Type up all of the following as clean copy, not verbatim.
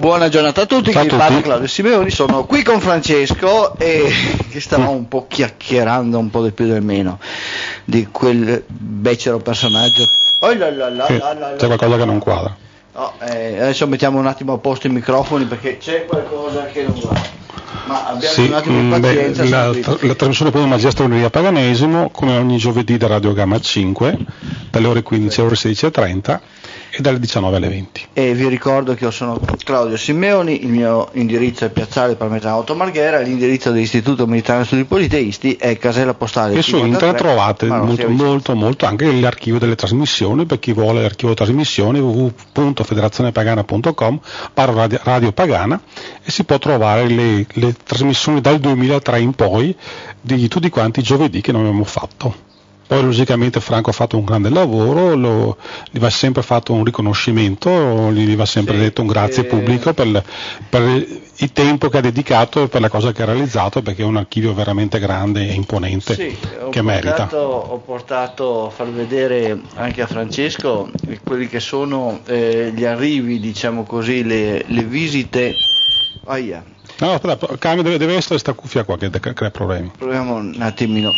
Buona giornata a tutti, Ciao qui parla Claudio Simeoni, sono qui con Francesco e che stavamo un po' chiacchierando un po' del più del meno di quel becero personaggio. C'è qualcosa che non quadra. No, adesso mettiamo un attimo a posto i microfoni perché c'è qualcosa che non va. Ma abbiamo un attimo di pazienza. La trasmissione Poi Magia Stregoneria Paganesimo, come ogni giovedì da Radio Gamma 5, dalle ore 15 alle ore 16:30 e dalle 19 alle 20. E vi ricordo che io sono Claudio Simeoni, il mio indirizzo è Piazzale Parmetano Otto Marghera, l'indirizzo dell'Istituto Militare Studi Politeisti è casella postale e su internet trovate molto anche l'archivio delle trasmissioni. Per chi vuole l'archivio di trasmissioni, www.federazionepagana.com/radio Pagana, e si può trovare le trasmissioni dal 2003 in poi di tutti quanti i giovedì che noi abbiamo fatto. Poi logicamente Franco ha fatto un grande lavoro, gli va sempre fatto un riconoscimento, gli va sempre detto un grazie pubblico per il tempo che ha dedicato e per la cosa che ha realizzato, perché è un archivio veramente grande e imponente, che merita. Ho portato a far vedere anche a Francesco quelli che sono gli arrivi, diciamo così, le visite. No, aspetta, deve essere sta cuffia qua che crea problemi. Proviamo un attimino.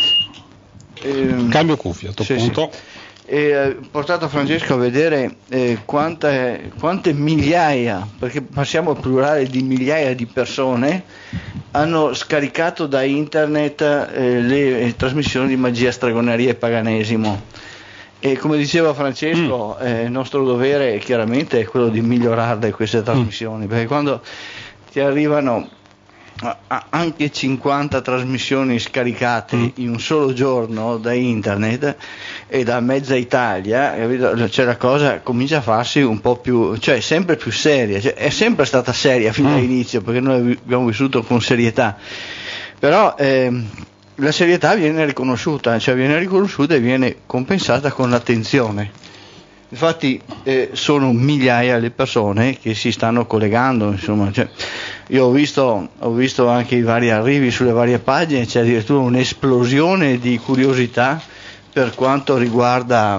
Cambio cuffia a questo punto. Ho portato a Francesco a vedere quante migliaia, perché passiamo al plurale di migliaia di persone, hanno scaricato da internet le trasmissioni di Magia Stregoneria e Paganesimo. E come diceva Francesco, il nostro dovere chiaramente è quello di migliorare queste trasmissioni, perché quando ti arrivano anche 50 trasmissioni scaricate in un solo giorno da internet e da mezza Italia, cioè la cosa comincia a farsi un po' più, cioè sempre più seria, cioè, è sempre stata seria fin dall'inizio, perché noi abbiamo vissuto con serietà, però la serietà viene riconosciuta e viene compensata con l'attenzione. Infatti sono migliaia le persone che si stanno collegando, insomma, cioè, io ho visto anche i vari arrivi sulle varie pagine, c'è addirittura un'esplosione di curiosità per quanto riguarda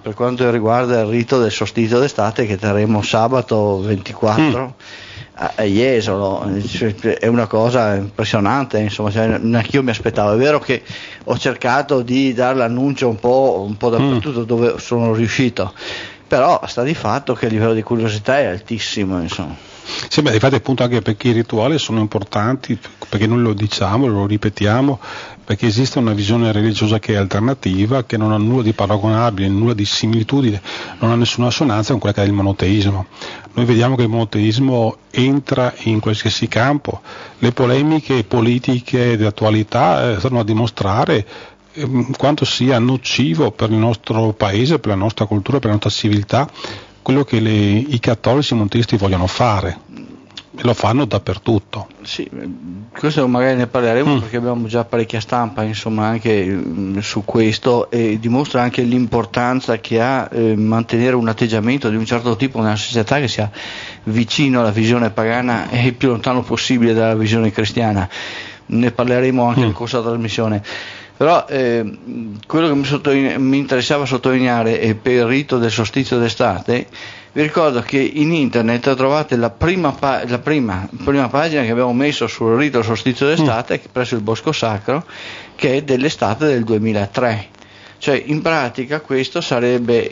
il rito del solstizio d'estate che terremo sabato 24 a Jesolo. È una cosa impressionante, insomma, cioè, neanche io mi aspettavo. È vero che ho cercato di dare l'annuncio un po' dappertutto dove sono riuscito, però sta di fatto che il livello di curiosità è altissimo, insomma. Sì, infatti appunto anche perché i rituali sono importanti, perché noi lo diciamo, lo ripetiamo, perché esiste una visione religiosa che è alternativa, che non ha nulla di paragonabile, nulla di similitudine, non ha nessuna assonanza con quella che è il monoteismo. Noi vediamo che il monoteismo entra in qualsiasi campo, le polemiche politiche di attualità stanno a dimostrare quanto sia nocivo per il nostro paese, per la nostra cultura, per la nostra civiltà, quello che i cattolici monoteisti vogliono fare, e lo fanno dappertutto. Sì, questo magari ne parleremo perché abbiamo già parecchia stampa, insomma, anche su questo, e dimostra anche l'importanza che ha mantenere un atteggiamento di un certo tipo nella società che sia vicino alla visione pagana e il più lontano possibile dalla visione cristiana. Ne parleremo anche nel corso della trasmissione. Però quello che mi interessava sottolineare è per il rito del solstizio d'estate. Vi ricordo che in internet trovate la prima pagina che abbiamo messo sul rito del solstizio d'estate presso il Bosco Sacro, che è dell'estate del 2003. Cioè in pratica questo sarebbe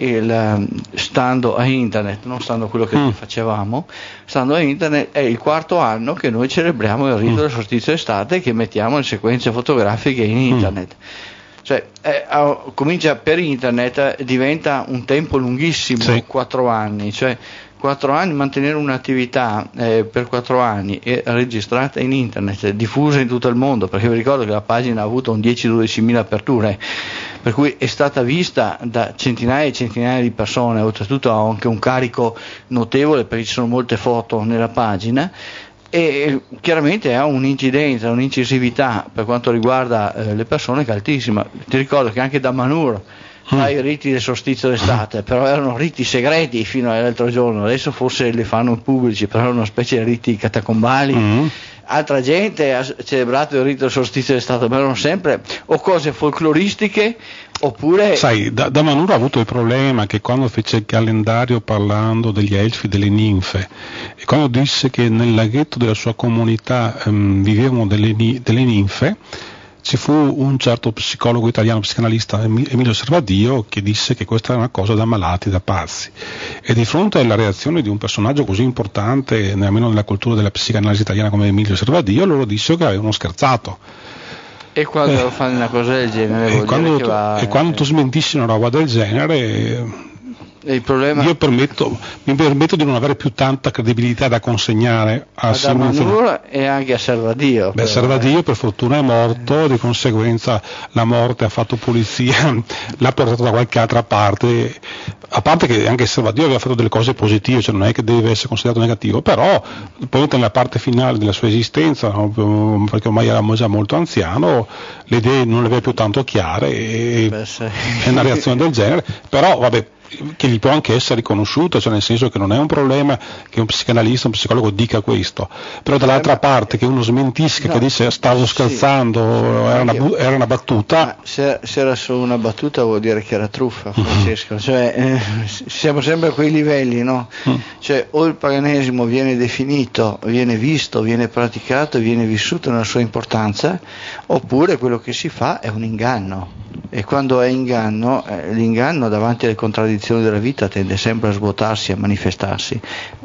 stando a internet, non stando a quello che facevamo, stando a internet è il quarto anno che noi celebriamo il rito del solstizio d'estate, che mettiamo in sequenze fotografiche in internet. Cioè comincia per internet, diventa un tempo lunghissimo, 4 anni, cioè 4 anni, mantenere un'attività per 4 anni e registrata in internet, diffusa in tutto il mondo, perché vi ricordo che la pagina ha avuto un 10-12 mila aperture, per cui è stata vista da centinaia e centinaia di persone, oltretutto ha anche un carico notevole perché ci sono molte foto nella pagina, e chiaramente ha un'incidenza, un'incisività per quanto riguarda le persone che è altissima. Ti ricordo che anche da Manur i riti del solstizio d'estate, però erano riti segreti fino all'altro giorno, adesso forse li fanno pubblici, però erano una specie di riti catacombali altra gente ha celebrato il rito del solstizio d'estate, ma non sempre, o cose folcloristiche, oppure... Sai, da Manuro ha avuto il problema che quando fece il calendario parlando degli elfi, delle ninfe, e quando disse che nel laghetto della sua comunità vivevano delle ninfe, ci fu un certo psicologo italiano, psicanalista Emilio Servadio, che disse che questa era una cosa da malati, da pazzi. E di fronte alla reazione di un personaggio così importante, almeno nella cultura della psicanalisi italiana come Emilio Servadio, loro dissero che avevano scherzato. E quando fanno una cosa del genere quando tu smentisci una roba del genere, il problema... io mi permetto di non avere più tanta credibilità da consegnare a Manuro e anche a Servadio. Servadio per fortuna è morto, di conseguenza la morte ha fatto pulizia, l'ha portato da qualche altra parte, a parte che anche Servadio aveva fatto delle cose positive, cioè non è che deve essere considerato negativo, però poi nella parte finale della sua esistenza, no, perché ormai era già molto anziano, le idee non le aveva più tanto chiare e è una reazione del genere, però vabbè, che gli può anche essere riconosciuta, cioè nel senso che non è un problema che un psicanalista, un psicologo dica questo, però dall'altra parte che uno smentisca, che dice stavo scherzando, era una battuta. Se era solo una battuta vuol dire che era truffa, Francesco, cioè siamo sempre a quei livelli, no? Cioè o il paganesimo viene definito, viene visto, viene praticato, viene vissuto nella sua importanza, oppure quello che si fa è un inganno. E quando è inganno, l'inganno davanti alle contraddizioni della vita tende sempre a svuotarsi, a manifestarsi.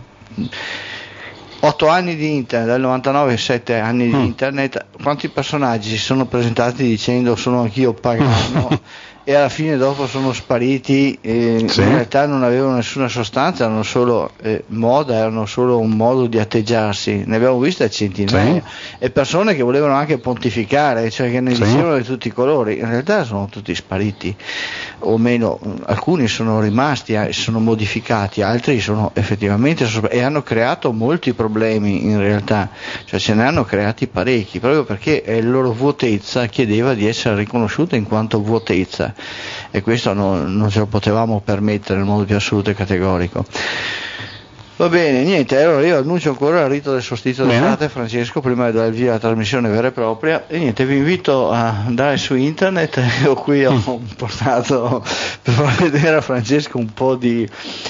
8 anni di internet, dal 99 7 anni di internet, quanti personaggi si sono presentati dicendo sono anch'io pagano e alla fine dopo sono spariti, in realtà non avevano nessuna sostanza, erano solo moda, erano solo un modo di atteggiarsi, ne abbiamo viste a centinaia, e persone che volevano anche pontificare, cioè che ne dicevano di tutti i colori, in realtà sono tutti spariti, o meno, alcuni sono rimasti, sono modificati, altri sono effettivamente e hanno creato molti problemi in realtà, cioè ce ne hanno creati parecchi, proprio perché la loro vuotezza chiedeva di essere riconosciuta in quanto vuotezza, e questo non ce lo potevamo permettere nel modo più assoluto e categorico. Va bene, niente, allora io annuncio ancora il rito del solstizio d'estate, Francesco, prima di dare il via alla trasmissione vera e propria, e niente, vi invito a andare su internet. Io qui ho portato per far vedere a Francesco un po' di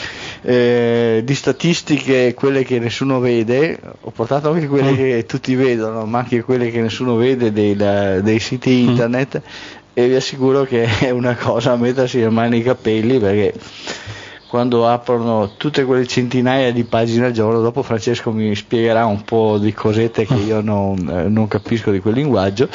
statistiche, quelle che nessuno vede, ho portato anche quelle che tutti vedono, ma anche quelle che nessuno vede dei siti internet, e vi assicuro che è una cosa a mettersi le mani nei capelli, perché quando aprono tutte quelle centinaia di pagine al giorno, dopo Francesco mi spiegherà un po' di cosette che io non capisco di quel linguaggio,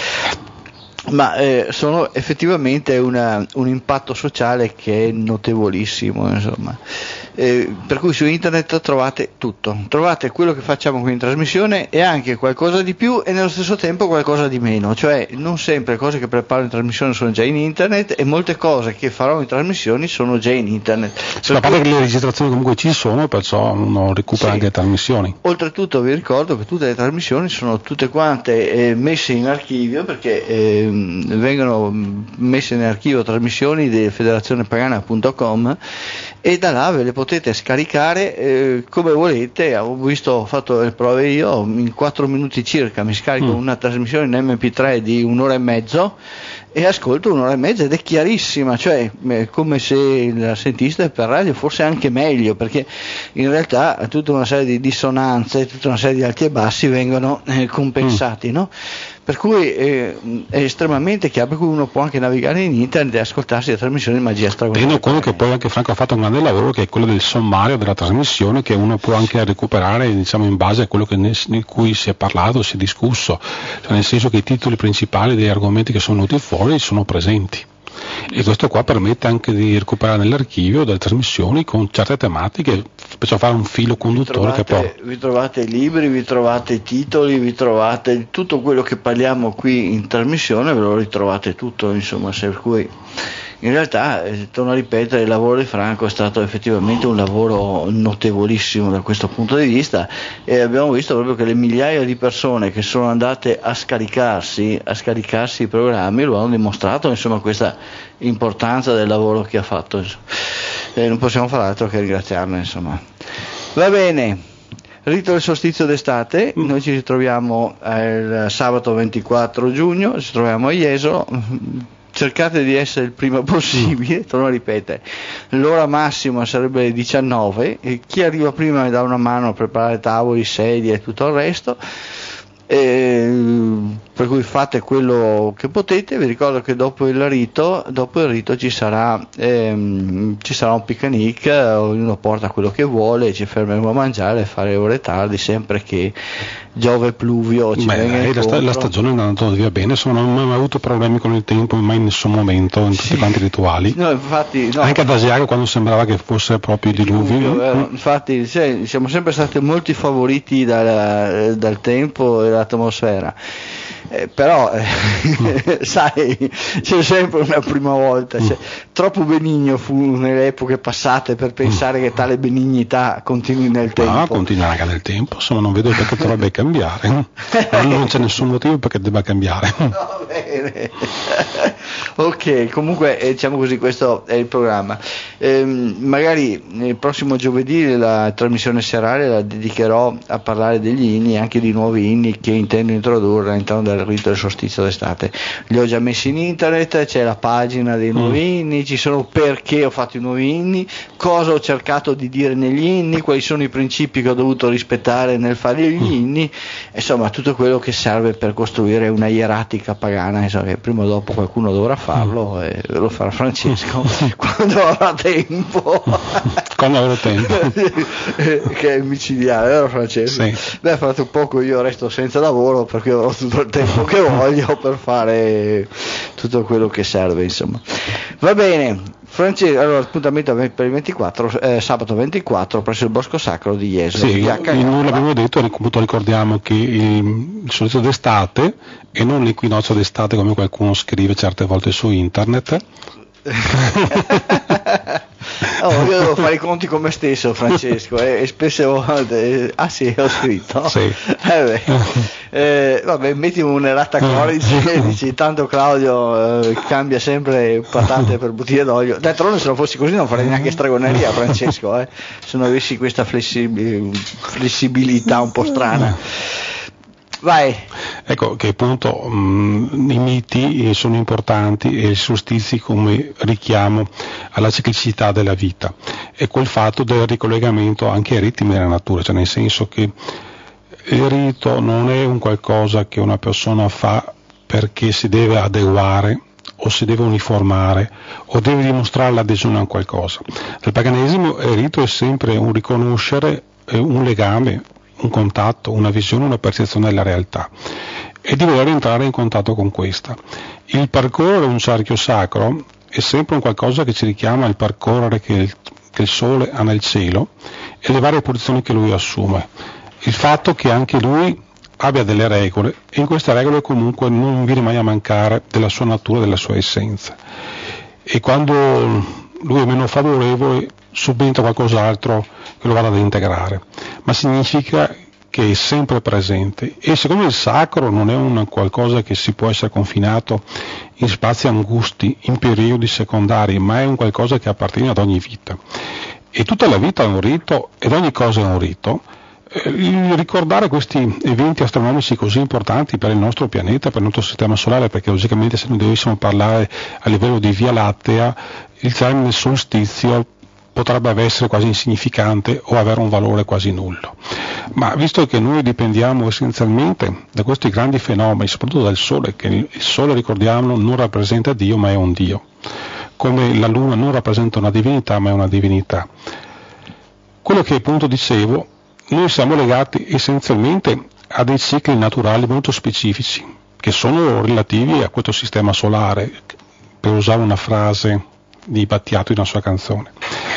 ma sono effettivamente un impatto sociale che è notevolissimo, insomma. Per cui su internet trovate tutto, trovate quello che facciamo qui in trasmissione e anche qualcosa di più e nello stesso tempo qualcosa di meno, cioè non sempre cose che preparo in trasmissione sono già in internet e molte cose che farò in trasmissioni sono già in internet. A parte che le registrazioni comunque ci sono, perciò uno recupera anche le trasmissioni. Oltretutto vi ricordo che tutte le trasmissioni sono tutte quante messe in archivio, perché vengono messe in archivio trasmissioni di federazionepagana.com, e da là ve le potete scaricare come volete. Ho fatto le prove io, in 4 minuti circa mi scarico una trasmissione in MP3 di 1 ora e mezzo e ascolto 1 ora e mezza ed è chiarissima, cioè come se la sentiste per radio, forse anche meglio, perché in realtà tutta una serie di dissonanze, tutta una serie di alti e bassi vengono compensati, no? Per cui è estremamente chiaro, per cui uno può anche navigare in internet e ascoltarsi le trasmissioni di Magia Straordinaria. Tenendo conto che poi anche Franco ha fatto un grande lavoro, che è quello del sommario della trasmissione, che uno può anche recuperare, diciamo, in base a quello di cui si è parlato, si è discusso, cioè nel senso che i titoli principali degli argomenti che sono venuti fuori sono presenti. E questo qua permette anche di recuperare nell'archivio delle trasmissioni con certe tematiche, perciò fare un filo conduttore. Vi trovate libri, vi trovate titoli, vi trovate tutto quello che parliamo qui in trasmissione, ve lo ritrovate tutto, insomma, per cui in realtà, torno a ripetere, il lavoro di Franco è stato effettivamente un lavoro notevolissimo da questo punto di vista, e abbiamo visto proprio che le migliaia di persone che sono andate a scaricarsi i programmi lo hanno dimostrato, insomma, questa importanza del lavoro che ha fatto, non possiamo fare altro che ringraziarlo, insomma. Va bene, Rito del solstizio d'estate, noi ci ritroviamo il sabato 24 giugno, ci troviamo a Jesolo. Cercate di essere il prima possibile, torno a ripetere, l'ora massima sarebbe le 19 e chi arriva prima mi dà una mano a preparare tavoli, sedie e tutto il resto. Per cui fate quello che potete. Vi ricordo che dopo il rito ci sarà un picnic, ognuno porta quello che vuole, ci fermeremo a mangiare e fare ore tardi, sempre che Giove pluvio ci venga incontro. La stagione è andata via bene, insomma, non ho mai avuto problemi con il tempo, mai in nessun momento, in tutti quanti i rituali. No, infatti, anche ad Asiago, quando sembrava che fosse proprio il diluvio. Infatti siamo sempre stati molti favoriti dal tempo e dall'atmosfera. Però sai, c'è sempre una prima volta, troppo benigno fu nelle epoche passate per pensare che tale benignità continui nel tempo. No, continua anche nel tempo, insomma non vedo perché dovrebbe cambiare, non c'è nessun motivo perché debba cambiare. Va bene. Ok, comunque diciamo così, questo è il programma. Magari il prossimo giovedì la trasmissione serale la dedicherò a parlare degli inni e anche di nuovi inni che intendo introdurre all'interno del rito del solstizio d'estate. Li ho già messi in internet, c'è la pagina dei nuovi inni, ci sono perché ho fatto i nuovi inni, cosa ho cercato di dire negli inni, quali sono i principi che ho dovuto rispettare nel fare gli inni, insomma tutto quello che serve per costruire una ieratica pagana. Insomma, che prima o dopo qualcuno dovrà farlo e lo farà Francesco quando avrà tempo. Quando avrò tempo. Che è micidiale, vero Francesco? Sì. Beh, fra poco io resto senza lavoro perché avrò tutto il tempo che voglio per fare tutto quello che serve, insomma. Va bene, Francesco, allora appuntamento per il 24, sabato 24 presso il Bosco Sacro di Jesolo. Sì, noi l'abbiamo detto, appunto ricordiamo che il solstizio d'estate e non l'equinozio d'estate come qualcuno scrive certe volte su internet. Io devo fare i conti con me stesso, Francesco, e spesse volte sì, ho scritto. Sì. Vabbè, mettimi un'errata codice e dici tanto Claudio cambia sempre patate per bottiglie d'olio. D'altronde se non fossi così non farei neanche stregoneria, Francesco, se non avessi questa flessibilità un po' strana. Vai. Ecco che appunto i miti sono importanti e i solstizi come richiamo alla ciclicità della vita e quel fatto del ricollegamento anche ai ritmi della natura, cioè nel senso che il rito non è un qualcosa che una persona fa perché si deve adeguare o si deve uniformare o deve dimostrare l'adesione a qualcosa. Nel paganesimo il rito è sempre un riconoscere un legame, un contatto, una visione, una percezione della realtà e di voler entrare in contatto con questa. Il percorrere un cerchio sacro è sempre un qualcosa che ci richiama al percorrere che il sole ha nel cielo e le varie posizioni che lui assume. Il fatto che anche lui abbia delle regole e in queste regole comunque non viene mai a mancare della sua natura, della sua essenza. E quando lui è meno favorevole subentra qualcos'altro che lo vada ad integrare, ma significa che è sempre presente e siccome il sacro non è un qualcosa che si può essere confinato in spazi angusti, in periodi secondari, ma è un qualcosa che appartiene ad ogni vita e tutta la vita è un rito ed ogni cosa è un rito. Ricordare questi eventi astronomici così importanti per il nostro pianeta, per il nostro sistema solare, perché logicamente se noi dovessimo parlare a livello di Via Lattea il termine solstizio potrebbe essere quasi insignificante o avere un valore quasi nullo, ma visto che noi dipendiamo essenzialmente da questi grandi fenomeni, soprattutto dal Sole, che il Sole, ricordiamolo, non rappresenta Dio ma è un Dio, come la Luna non rappresenta una divinità ma è una divinità, quello che appunto dicevo, noi siamo legati essenzialmente a dei cicli naturali molto specifici che sono relativi a questo sistema solare, per usare una frase di Battiato in una sua canzone.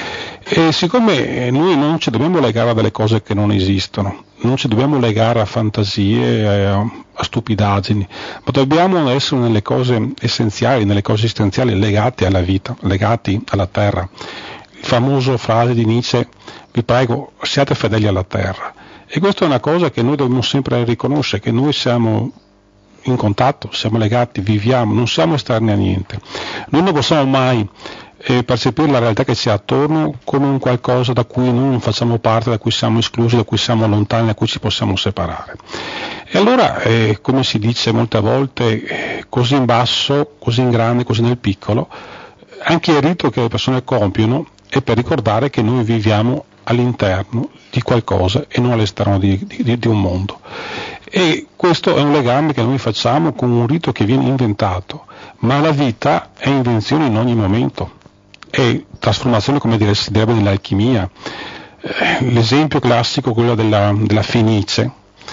E siccome noi non ci dobbiamo legare a delle cose che non esistono, non ci dobbiamo legare a fantasie, a stupidaggini, ma dobbiamo essere nelle cose essenziali, nelle cose esistenziali legate alla vita, legati alla terra. Il famoso frase di Nietzsche, vi prego, siate fedeli alla terra. E questa è una cosa che noi dobbiamo sempre riconoscere, che noi siamo in contatto, siamo legati, viviamo, non siamo esterni a niente. Noi non possiamo mai e percepire la realtà che ci è attorno come un qualcosa da cui noi non facciamo parte, da cui siamo esclusi, da cui siamo lontani, da cui ci possiamo separare. E allora, come si dice molte volte, così in basso, così in grande, così nel piccolo, anche il rito che le persone compiono è per ricordare che noi viviamo all'interno di qualcosa e non all'esterno di un mondo. E questo è un legame che noi facciamo con un rito che viene inventato, ma la vita è invenzione in ogni momento, è trasformazione, come si direbbe nell'alchimia. L'esempio classico, quello della fenice,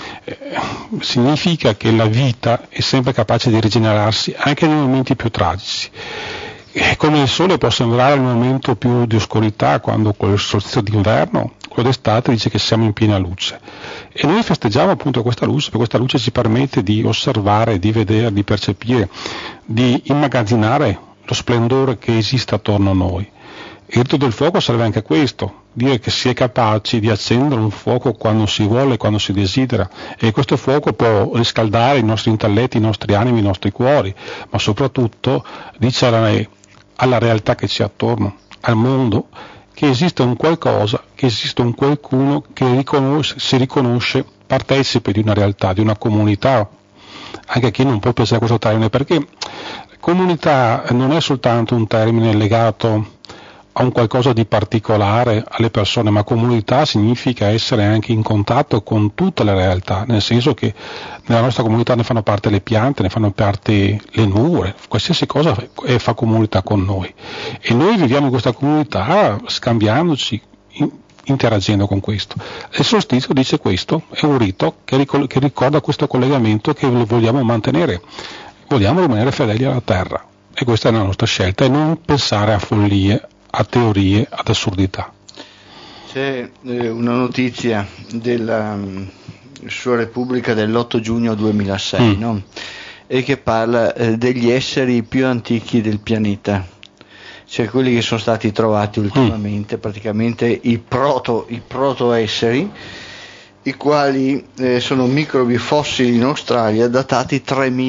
significa che la vita è sempre capace di rigenerarsi anche nei momenti più tragici. Come il sole può sembrare il momento più di oscurità, quando con il solstizio d'inverno, quello d'estate dice che siamo in piena luce. E noi festeggiamo appunto questa luce, perché questa luce ci permette di osservare, di vedere, di percepire, di immagazzinare lo splendore che esiste attorno a noi. Il rito del fuoco serve anche a questo, dire che si è capaci di accendere un fuoco quando si vuole, quando si desidera, e questo fuoco può riscaldare i nostri intelletti, i nostri animi, i nostri cuori, ma soprattutto dice alla realtà che c'è attorno, al mondo, che esiste un qualcosa, che esiste un qualcuno che si riconosce partecipe di una realtà, di una comunità, anche a chi non può piacere questo termine, perché comunità non è soltanto un termine legato a un qualcosa di particolare alle persone, ma comunità significa essere anche in contatto con tutte le realtà, nel senso che nella nostra comunità ne fanno parte le piante, ne fanno parte le nuvole, qualsiasi cosa fa comunità con noi, e noi viviamo in questa comunità scambiandoci, interagendo con questo. Il solstizio dice questo, è un rito che ricorda questo collegamento che vogliamo mantenere, vogliamo rimanere fedeli alla terra, e questa è la nostra scelta, e non pensare a follie, a teorie, ad assurdità. C'è una notizia della Sua Repubblica dell'8 giugno 2006, no? E che parla degli esseri più antichi del pianeta, cioè quelli che sono stati trovati ultimamente, praticamente i proto esseri, i quali sono microbi fossili in Australia datati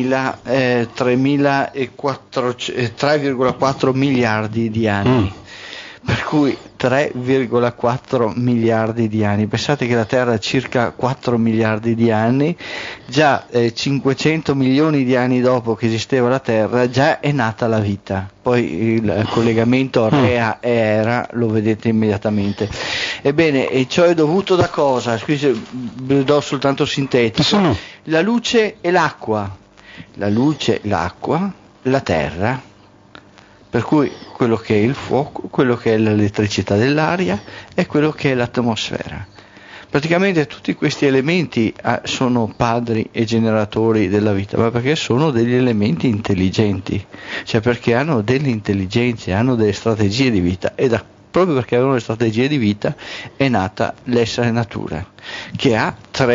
3,4 miliardi di anni. Per cui 3,4 miliardi di anni. Pensate che la Terra ha circa 4 miliardi di anni, già 500 milioni di anni dopo che esisteva la Terra già è nata la vita. Poi il collegamento Rea e Era lo vedete immediatamente. Ebbene, e ciò è dovuto da cosa? Qui do soltanto sintetico. La luce e l'acqua. La luce, l'acqua, la Terra. Per cui quello che è il fuoco, quello che è l'elettricità dell'aria e quello che è l'atmosfera. Praticamente tutti questi elementi sono padri e generatori della vita, ma perché sono degli elementi intelligenti, cioè perché hanno delle intelligenze, hanno delle strategie di vita, e proprio perché avevano le strategie di vita è nata l'essere natura, che ha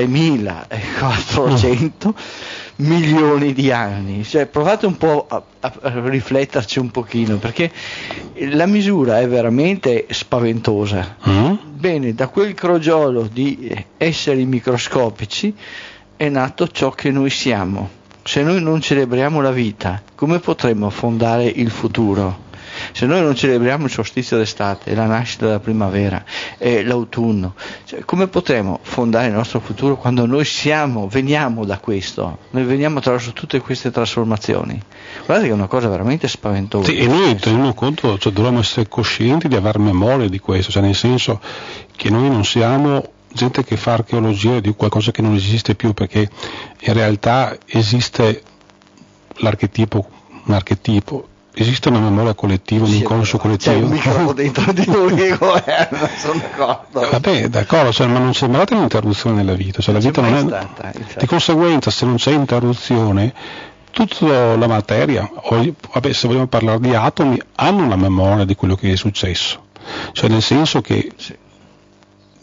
3.400 milioni di anni. Cioè, provate un po' a rifletterci un pochino, perché la misura è veramente spaventosa. Bene, da quel crogiolo di esseri microscopici è nato ciò che noi siamo. Se noi non celebriamo la vita, come potremmo fondare il futuro? Se noi non celebriamo il solstizio d'estate, la nascita della primavera e l'autunno, cioè, come potremo fondare il nostro futuro quando noi veniamo da questo? Noi veniamo attraverso tutte queste trasformazioni. Guardate che è una cosa veramente spaventosa. Sì, e noi teniamo conto, cioè, dovremmo essere coscienti di aver memoria di questo, cioè nel senso che noi non siamo gente che fa archeologia di qualcosa che non esiste più, perché in realtà esiste un archetipo, esiste una memoria collettiva, un inconscio collettivo. C'è un microfono dentro di lui che governa, sono d'accordo. Vabbè, d'accordo, cioè, ma non c'è mai un'interruzione nella vita, cioè, la vita non è stata, di conseguenza, se non c'è interruzione, tutta la materia, se vogliamo parlare di atomi, hanno una memoria di quello che è successo, cioè nel senso che noi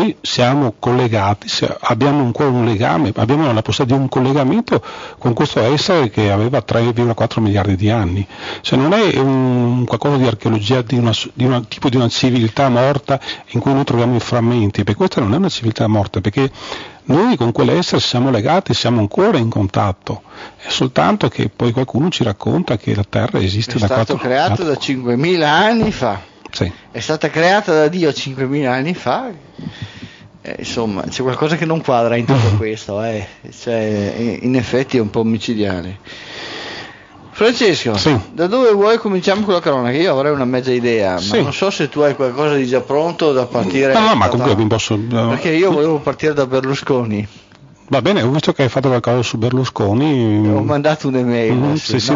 noi siamo collegati, abbiamo ancora un legame, abbiamo la possibilità di un collegamento con questo essere che aveva 3,4 miliardi di anni. Cioè non è qualcosa di archeologia di un tipo di una civiltà morta in cui noi troviamo i frammenti, perché questa non è una civiltà morta, perché noi con quell'essere siamo legati, siamo ancora in contatto, è soltanto che poi qualcuno ci racconta che la Terra esiste da 4 È stato creato da 5.000 anni fa. Sì. È stata creata da Dio 5.000 anni fa, insomma c'è qualcosa che non quadra in tutto questo, cioè, in effetti è un po' micidiale. Francesco, sì. Da dove vuoi cominciamo con la cronaca? Io avrei una mezza idea, ma non so se tu hai qualcosa di già pronto da partire. No, ma comunque mi posso. Perché io volevo partire da Berlusconi. Va bene, ho visto che hai fatto qualcosa su Berlusconi. Ho mandato un'email.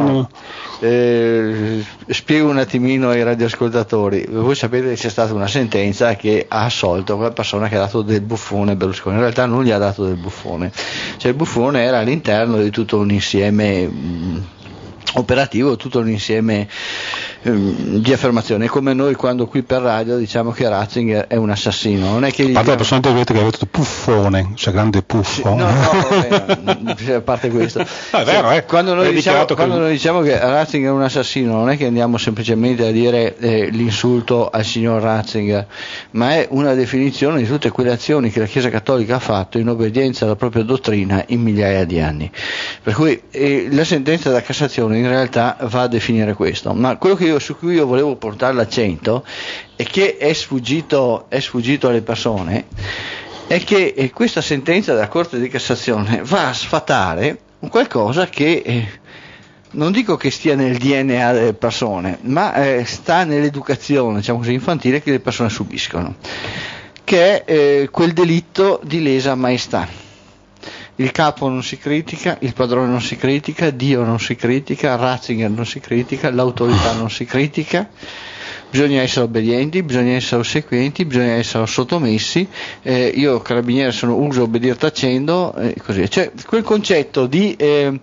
Spiego un attimino ai radioascoltatori. Voi sapete che c'è stata una sentenza che ha assolto quella persona che ha dato del buffone a Berlusconi. In realtà non gli ha dato del buffone. Cioè il buffone era all'interno di tutto un insieme operativo, tutto un insieme di affermazioni, come noi quando qui per radio diciamo che Ratzinger è un assassino, non è che a parte la persona che avete detto puffone, cioè grande puffo. A parte questo, è vero, quando noi diciamo che Ratzinger è un assassino, non è che andiamo semplicemente a dire l'insulto al signor Ratzinger, ma è una definizione di tutte quelle azioni che la Chiesa Cattolica ha fatto in obbedienza alla propria dottrina in migliaia di anni. Per cui la sentenza della Cassazione in realtà va a definire questo, ma quello su cui io volevo portare l'accento e che è sfuggito alle persone è che questa sentenza della Corte di Cassazione va a sfatare qualcosa che non dico che stia nel DNA delle persone, ma sta nell'educazione, diciamo così, infantile che le persone subiscono, che è quel delitto di lesa maestà. Il capo non si critica, il padrone non si critica, Dio non si critica, Ratzinger non si critica, l'autorità non si critica, bisogna essere obbedienti, bisogna essere ossequienti, bisogna essere sottomessi, io carabiniere uso obbedire tacendo, così. Cioè quel concetto di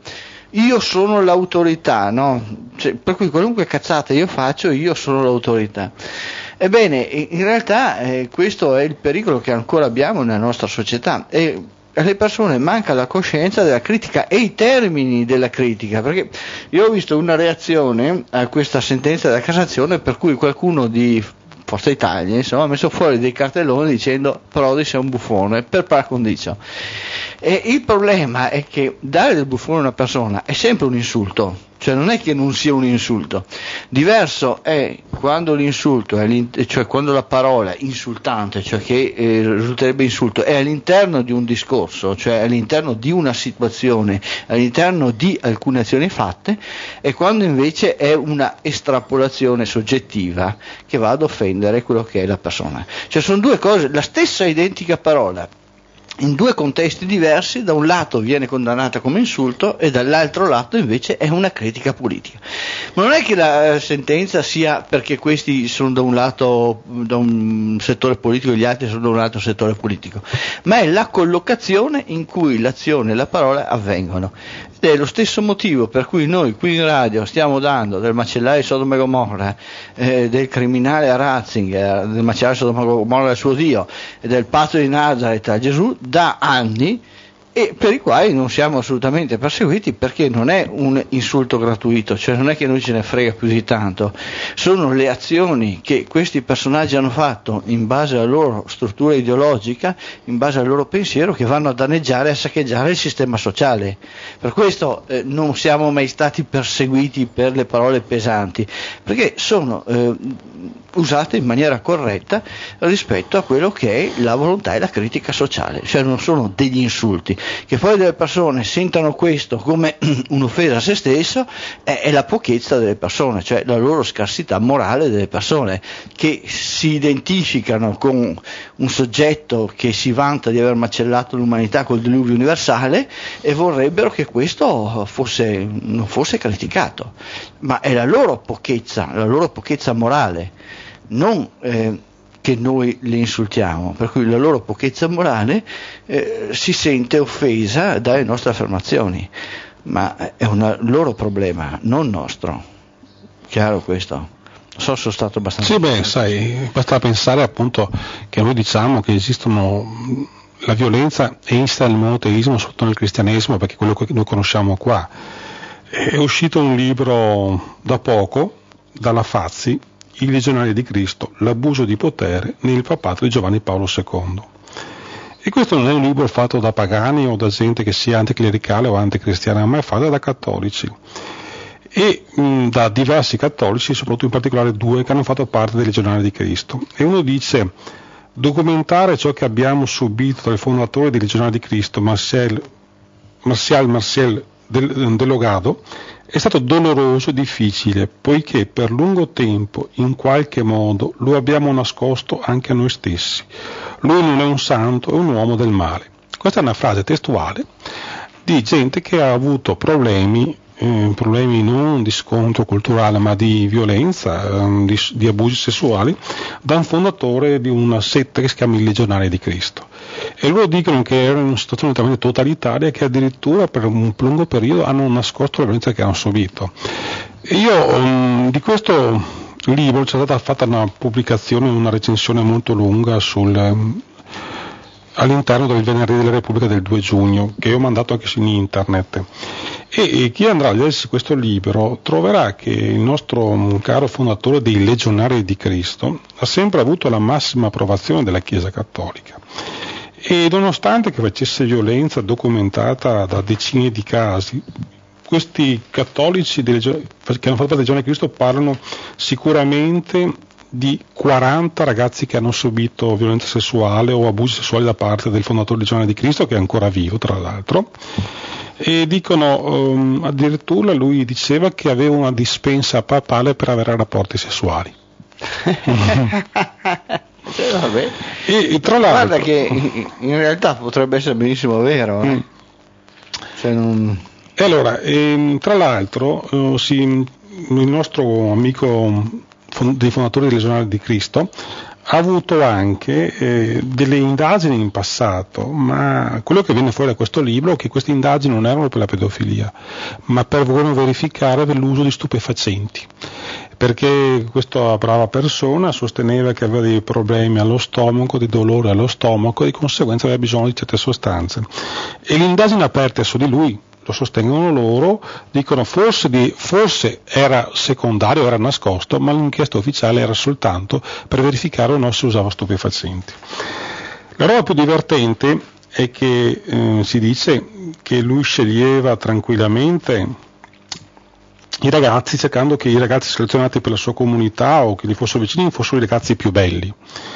io sono l'autorità, no? Cioè, per cui qualunque cazzata io faccio, io sono l'autorità. Ebbene, in realtà questo è il pericolo che ancora abbiamo nella nostra società. Alle persone manca la coscienza della critica e i termini della critica, perché io ho visto una reazione a questa sentenza della Cassazione per cui qualcuno di Forza Italia ha messo fuori dei cartelloni dicendo Prodi sei un buffone per par condicio. E il problema è che dare del buffone a una persona è sempre un insulto, cioè non è che non sia un insulto. Diverso è quando l'insulto cioè quando la parola insultante, cioè che risulterebbe insulto, è all'interno di un discorso, cioè all'interno di una situazione, all'interno di alcune azioni fatte, e quando invece è una estrapolazione soggettiva che va ad offendere quello che è la persona. Cioè sono due cose, la stessa identica parola, in due contesti diversi, da un lato viene condannata come insulto e dall'altro lato invece è una critica politica. Ma non è che la sentenza sia perché questi sono da un lato, da un settore politico e gli altri sono da un altro settore politico, ma è la collocazione in cui l'azione e la parola avvengono. Ed è lo stesso motivo per cui noi qui in radio stiamo dando del macellaio Sodoma e Gomorra, del criminale a Ratzinger, del macellaio Sodoma e Gomorra al suo Dio e del patto di Nazareth a Gesù da anni, e per i quali non siamo assolutamente perseguiti, perché non è un insulto gratuito, cioè non è che noi ce ne frega più di tanto, sono le azioni che questi personaggi hanno fatto in base alla loro struttura ideologica, in base al loro pensiero, che vanno a danneggiare e a saccheggiare il sistema sociale. Per questo non siamo mai stati perseguiti per le parole pesanti, perché sono usate in maniera corretta rispetto a quello che è la volontà e la critica sociale, cioè non sono degli insulti. Che poi delle persone sentano questo come un'offesa a se stesso è la pochezza delle persone, cioè la loro scarsità morale delle persone che si identificano con un soggetto che si vanta di aver macellato l'umanità col diluvio universale e vorrebbero che questo non fosse criticato, ma è la loro pochezza morale, non che noi le insultiamo, per cui la loro pochezza morale si sente offesa dalle nostre affermazioni, ma è un loro problema, non nostro. Chiaro questo? sono stato abbastanza. Sì, sai, basta pensare appunto che noi diciamo che esistono, la violenza è insita nel monoteismo, sotto nel cristianesimo, perché quello che noi conosciamo qua. È uscito un libro da poco dalla Fazzi, I legionari di Cristo, l'abuso di potere nel papato di Giovanni Paolo II. E questo non è un libro fatto da pagani o da gente che sia anticlericale o anticristiana, ma è fatto da cattolici. E da diversi cattolici, soprattutto in particolare 2 che hanno fatto parte dei legionari di Cristo. E uno dice: documentare ciò che abbiamo subito dal fondatore dei legionari di Cristo, Marcial Delogado, è stato doloroso e difficile, poiché per lungo tempo, in qualche modo, lo abbiamo nascosto anche a noi stessi. Lui non è un santo, è un uomo del male. Questa è una frase testuale di gente che ha avuto problemi non di scontro culturale ma di violenza, di abusi sessuali, da un fondatore di una setta che si chiama i Legionari di Cristo. E loro dicono che era una situazione talmente totalitaria che addirittura per un lungo periodo hanno nascosto la violenza che hanno subito. E io di questo libro c'è stata fatta una pubblicazione, una recensione molto lunga all'interno del Venerdì della Repubblica del 2 giugno, che ho mandato anche su internet. E chi andrà a leggersi questo libro troverà che il nostro caro fondatore dei Legionari di Cristo ha sempre avuto la massima approvazione della Chiesa Cattolica. E nonostante che facesse violenza documentata da decine di casi, questi cattolici che hanno fatto la Legione di Cristo parlano sicuramente di 40 ragazzi che hanno subito violenza sessuale o abusi sessuali da parte del fondatore della Legione di Cristo, che è ancora vivo tra l'altro, e dicono addirittura lui diceva che aveva una dispensa papale per avere rapporti sessuali. Vabbè. E tra l'altro, guarda che in realtà potrebbe essere benissimo vero. Cioè E allora, tra l'altro il nostro amico dei fondatori dei Legionari di Cristo ha avuto anche delle indagini in passato, ma quello che viene fuori da questo libro è che queste indagini non erano per la pedofilia, ma per voler verificare l'uso di stupefacenti, perché questa brava persona sosteneva che aveva dei problemi allo stomaco, di dolore allo stomaco, e di conseguenza aveva bisogno di certe sostanze. E le indagini aperte su di lui, lo sostengono loro, dicono forse era secondario, era nascosto, ma l'inchiesta ufficiale era soltanto per verificare o no se usava stupefacenti. La roba più divertente è che si dice che lui sceglieva tranquillamente i ragazzi, cercando che i ragazzi selezionati per la sua comunità o che gli fossero vicini fossero i ragazzi più belli.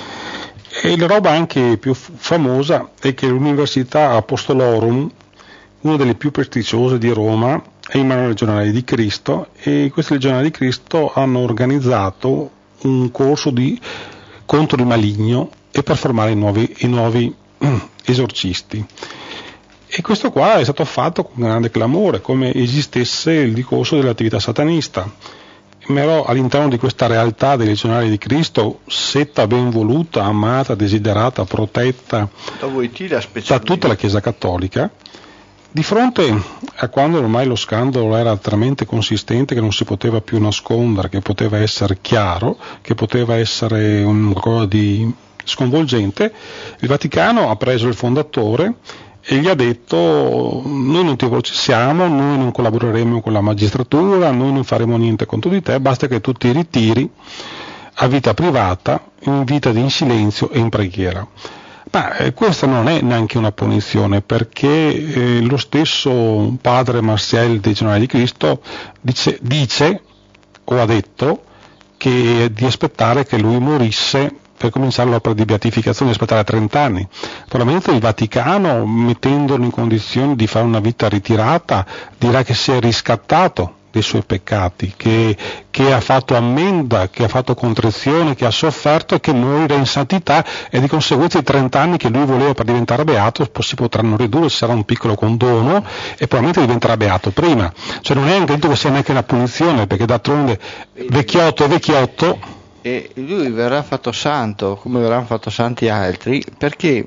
E la roba anche più famosa è che l'Università Apostolorum, una delle più prestigiose di Roma, è in mano ai Legionari di Cristo, e questi Legionari di Cristo hanno organizzato un corso contro il maligno e per formare i nuovi esorcisti. E questo qua è stato fatto con grande clamore, come esistesse il discorso dell'attività satanista. Però all'interno di questa realtà dei Legionari di Cristo, setta ben voluta, amata, desiderata, protetta da tutta la Chiesa Cattolica, di fronte a quando ormai lo scandalo era talmente consistente che non si poteva più nascondere, che poteva essere chiaro, che poteva essere qualcosa di sconvolgente, il Vaticano ha preso il fondatore e gli ha detto: noi non ti processiamo, noi non collaboreremo con la magistratura, noi non faremo niente contro di te, basta che tu ti ritiri a vita privata, in vita in silenzio e in preghiera. Ma questa non è neanche una punizione, perché lo stesso padre Marcial dei Legionari di Cristo dice o ha detto che di aspettare che lui morisse per cominciare l'opera di beatificazione, di aspettare 30 anni. Probabilmente il Vaticano, mettendolo in condizione di fare una vita ritirata, dirà che si è riscattato dei suoi peccati, che ha fatto ammenda, che ha fatto contrizione, che ha sofferto e che morirà in santità, e di conseguenza i 30 anni che lui voleva per diventare beato si potranno ridurre, ci sarà un piccolo condono e probabilmente diventerà beato prima. Cioè non è anche detto che sia neanche una punizione, perché d'altronde vecchiotto è vecchiotto. E lui verrà fatto santo, come verranno fatti santi altri, perché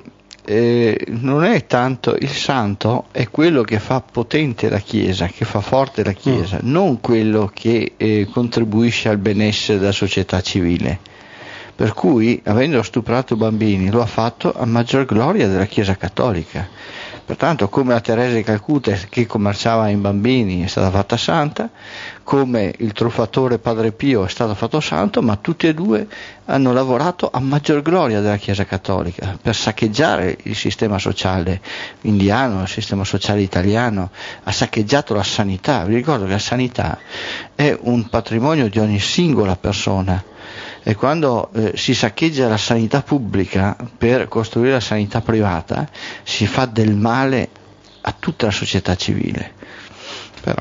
non è tanto il santo, è quello che fa potente la Chiesa, che fa forte la Chiesa, non quello che contribuisce al benessere della società civile. Per cui, avendo stuprato bambini, lo ha fatto a maggior gloria della Chiesa cattolica. Pertanto, come la Teresa di Calcutta, che commerciava in bambini, è stata fatta santa, come il truffatore Padre Pio è stato fatto santo, ma tutti e due hanno lavorato a maggior gloria della Chiesa cattolica per saccheggiare il sistema sociale indiano, il sistema sociale italiano, ha saccheggiato la sanità. Vi ricordo che la sanità è un patrimonio di ogni singola persona. E quando si saccheggia la sanità pubblica per costruire la sanità privata, si fa del male a tutta la società civile. Però.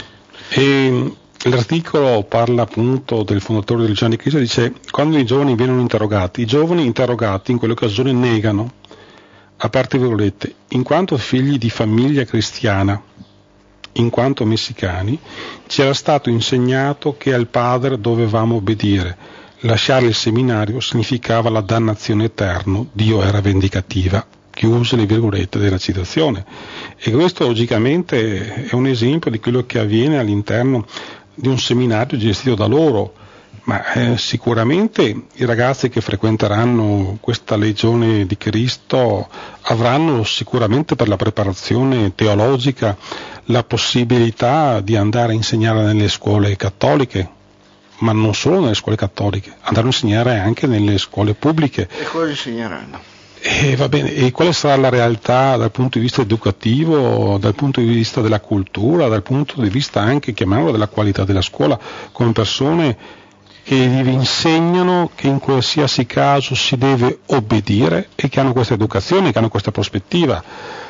E l'articolo parla appunto del fondatore della Religione di Cristo, dice: quando i giovani vengono interrogati, i giovani interrogati in quell'occasione negano, a parte virgolette, in quanto figli di famiglia cristiana, in quanto messicani, ci era stato insegnato che al padre dovevamo obbedire. Lasciare il seminario significava la dannazione eterna, Dio era vendicativa. Chiuse le virgolette della citazione. E questo logicamente è un esempio di quello che avviene all'interno di un seminario gestito da loro, ma sicuramente i ragazzi che frequenteranno questa Legione di Cristo avranno sicuramente per la preparazione teologica la possibilità di andare a insegnare nelle scuole cattoliche, ma non solo nelle scuole cattoliche, andranno a insegnare anche nelle scuole pubbliche. E cosa insegneranno? E va bene, e quale sarà la realtà dal punto di vista educativo, dal punto di vista della cultura, dal punto di vista anche, chiamiamolo, della qualità della scuola, come persone che vi insegnano che in qualsiasi caso si deve obbedire e che hanno questa educazione, che hanno questa prospettiva.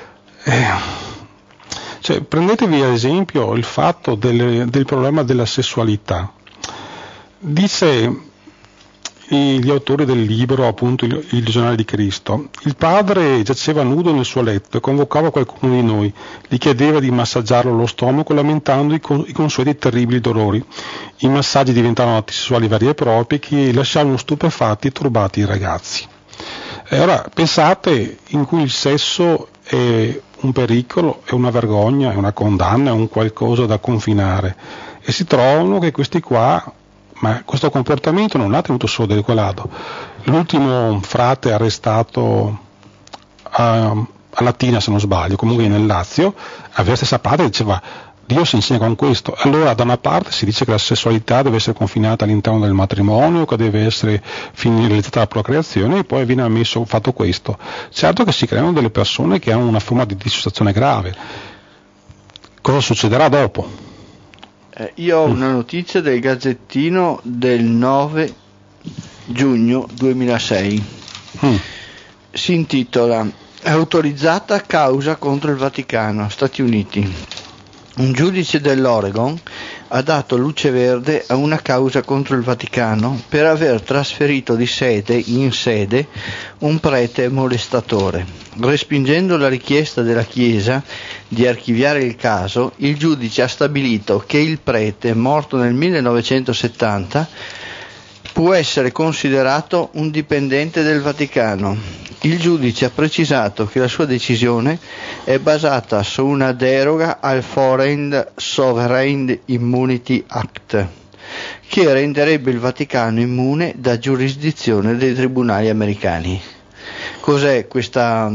Cioè, prendetevi ad esempio il fatto del problema della sessualità. Dice gli autori del libro, appunto il Legionario di Cristo: il padre giaceva nudo nel suo letto e convocava qualcuno di noi, gli chiedeva di massaggiarlo lo stomaco lamentando i consueti terribili dolori. I massaggi diventavano atti sessuali veri e propri che lasciavano stupefatti e turbati i ragazzi. E ora pensate in cui il sesso è un pericolo, è una vergogna, è una condanna, è un qualcosa da confinare, e si trovano che questi qua, ma questo comportamento non l'ha tenuto solo del quel lato. L'ultimo frate arrestato a Latina, se non sbaglio, comunque nel Lazio, aveva la stessa parte, diceva: Dio si insegna con questo. Allora da una parte si dice che la sessualità deve essere confinata all'interno del matrimonio, che deve essere finalizzata alla procreazione, e poi viene ammesso fatto questo. Certo che si creano delle persone che hanno una forma di dissociazione grave. Cosa succederà dopo? Io ho una notizia del Gazzettino del 9 giugno 2006. Si intitola: autorizzata causa contro il Vaticano, Stati Uniti. Un giudice dell'Oregon ha dato luce verde a una causa contro il Vaticano per aver trasferito di sede in sede un prete molestatore. Respingendo la richiesta della Chiesa di archiviare il caso, il giudice ha stabilito che il prete, morto nel 1970, può essere considerato un dipendente del Vaticano. Il giudice ha precisato che la sua decisione è basata su una deroga al Foreign Sovereign Immunity Act, che renderebbe il Vaticano immune da giurisdizione dei tribunali americani. Cos'è questa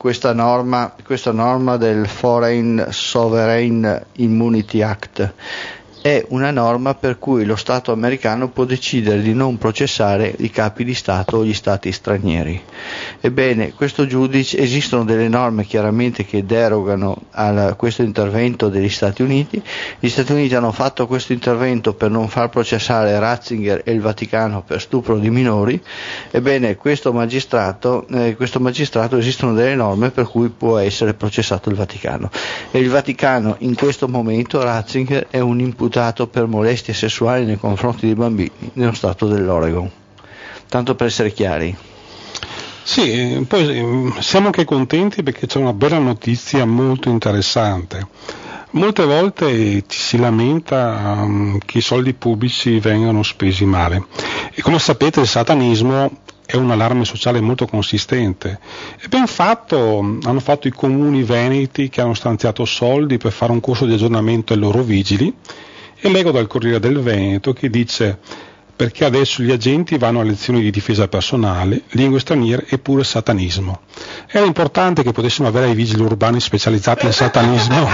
norma del Foreign Sovereign Immunity Act? È una norma per cui lo Stato americano può decidere di non processare i capi di Stato o gli Stati stranieri. Ebbene, questo giudice, esistono delle norme chiaramente che derogano a questo intervento degli Stati Uniti. Gli Stati Uniti hanno fatto questo intervento per non far processare Ratzinger e il Vaticano per stupro di minori. Ebbene, questo magistrato esistono delle norme per cui può essere processato il Vaticano. E il Vaticano in questo momento, Ratzinger, è un imputato per molestie sessuali nei confronti di bambini nello stato dell'Oregon, tanto per essere chiari. Sì, poi siamo anche contenti perché c'è una bella notizia molto interessante. Molte volte ci si lamenta che i soldi pubblici vengano spesi male, e come sapete il satanismo è un allarme sociale molto consistente. E ben fatto, hanno fatto i comuni veneti che hanno stanziato soldi per fare un corso di aggiornamento ai loro vigili, e leggo dal Corriere del Veneto che dice: perché adesso gli agenti vanno a lezioni di difesa personale, lingue straniere e pure satanismo. Era importante che potessimo avere i vigili urbani specializzati nel satanismo.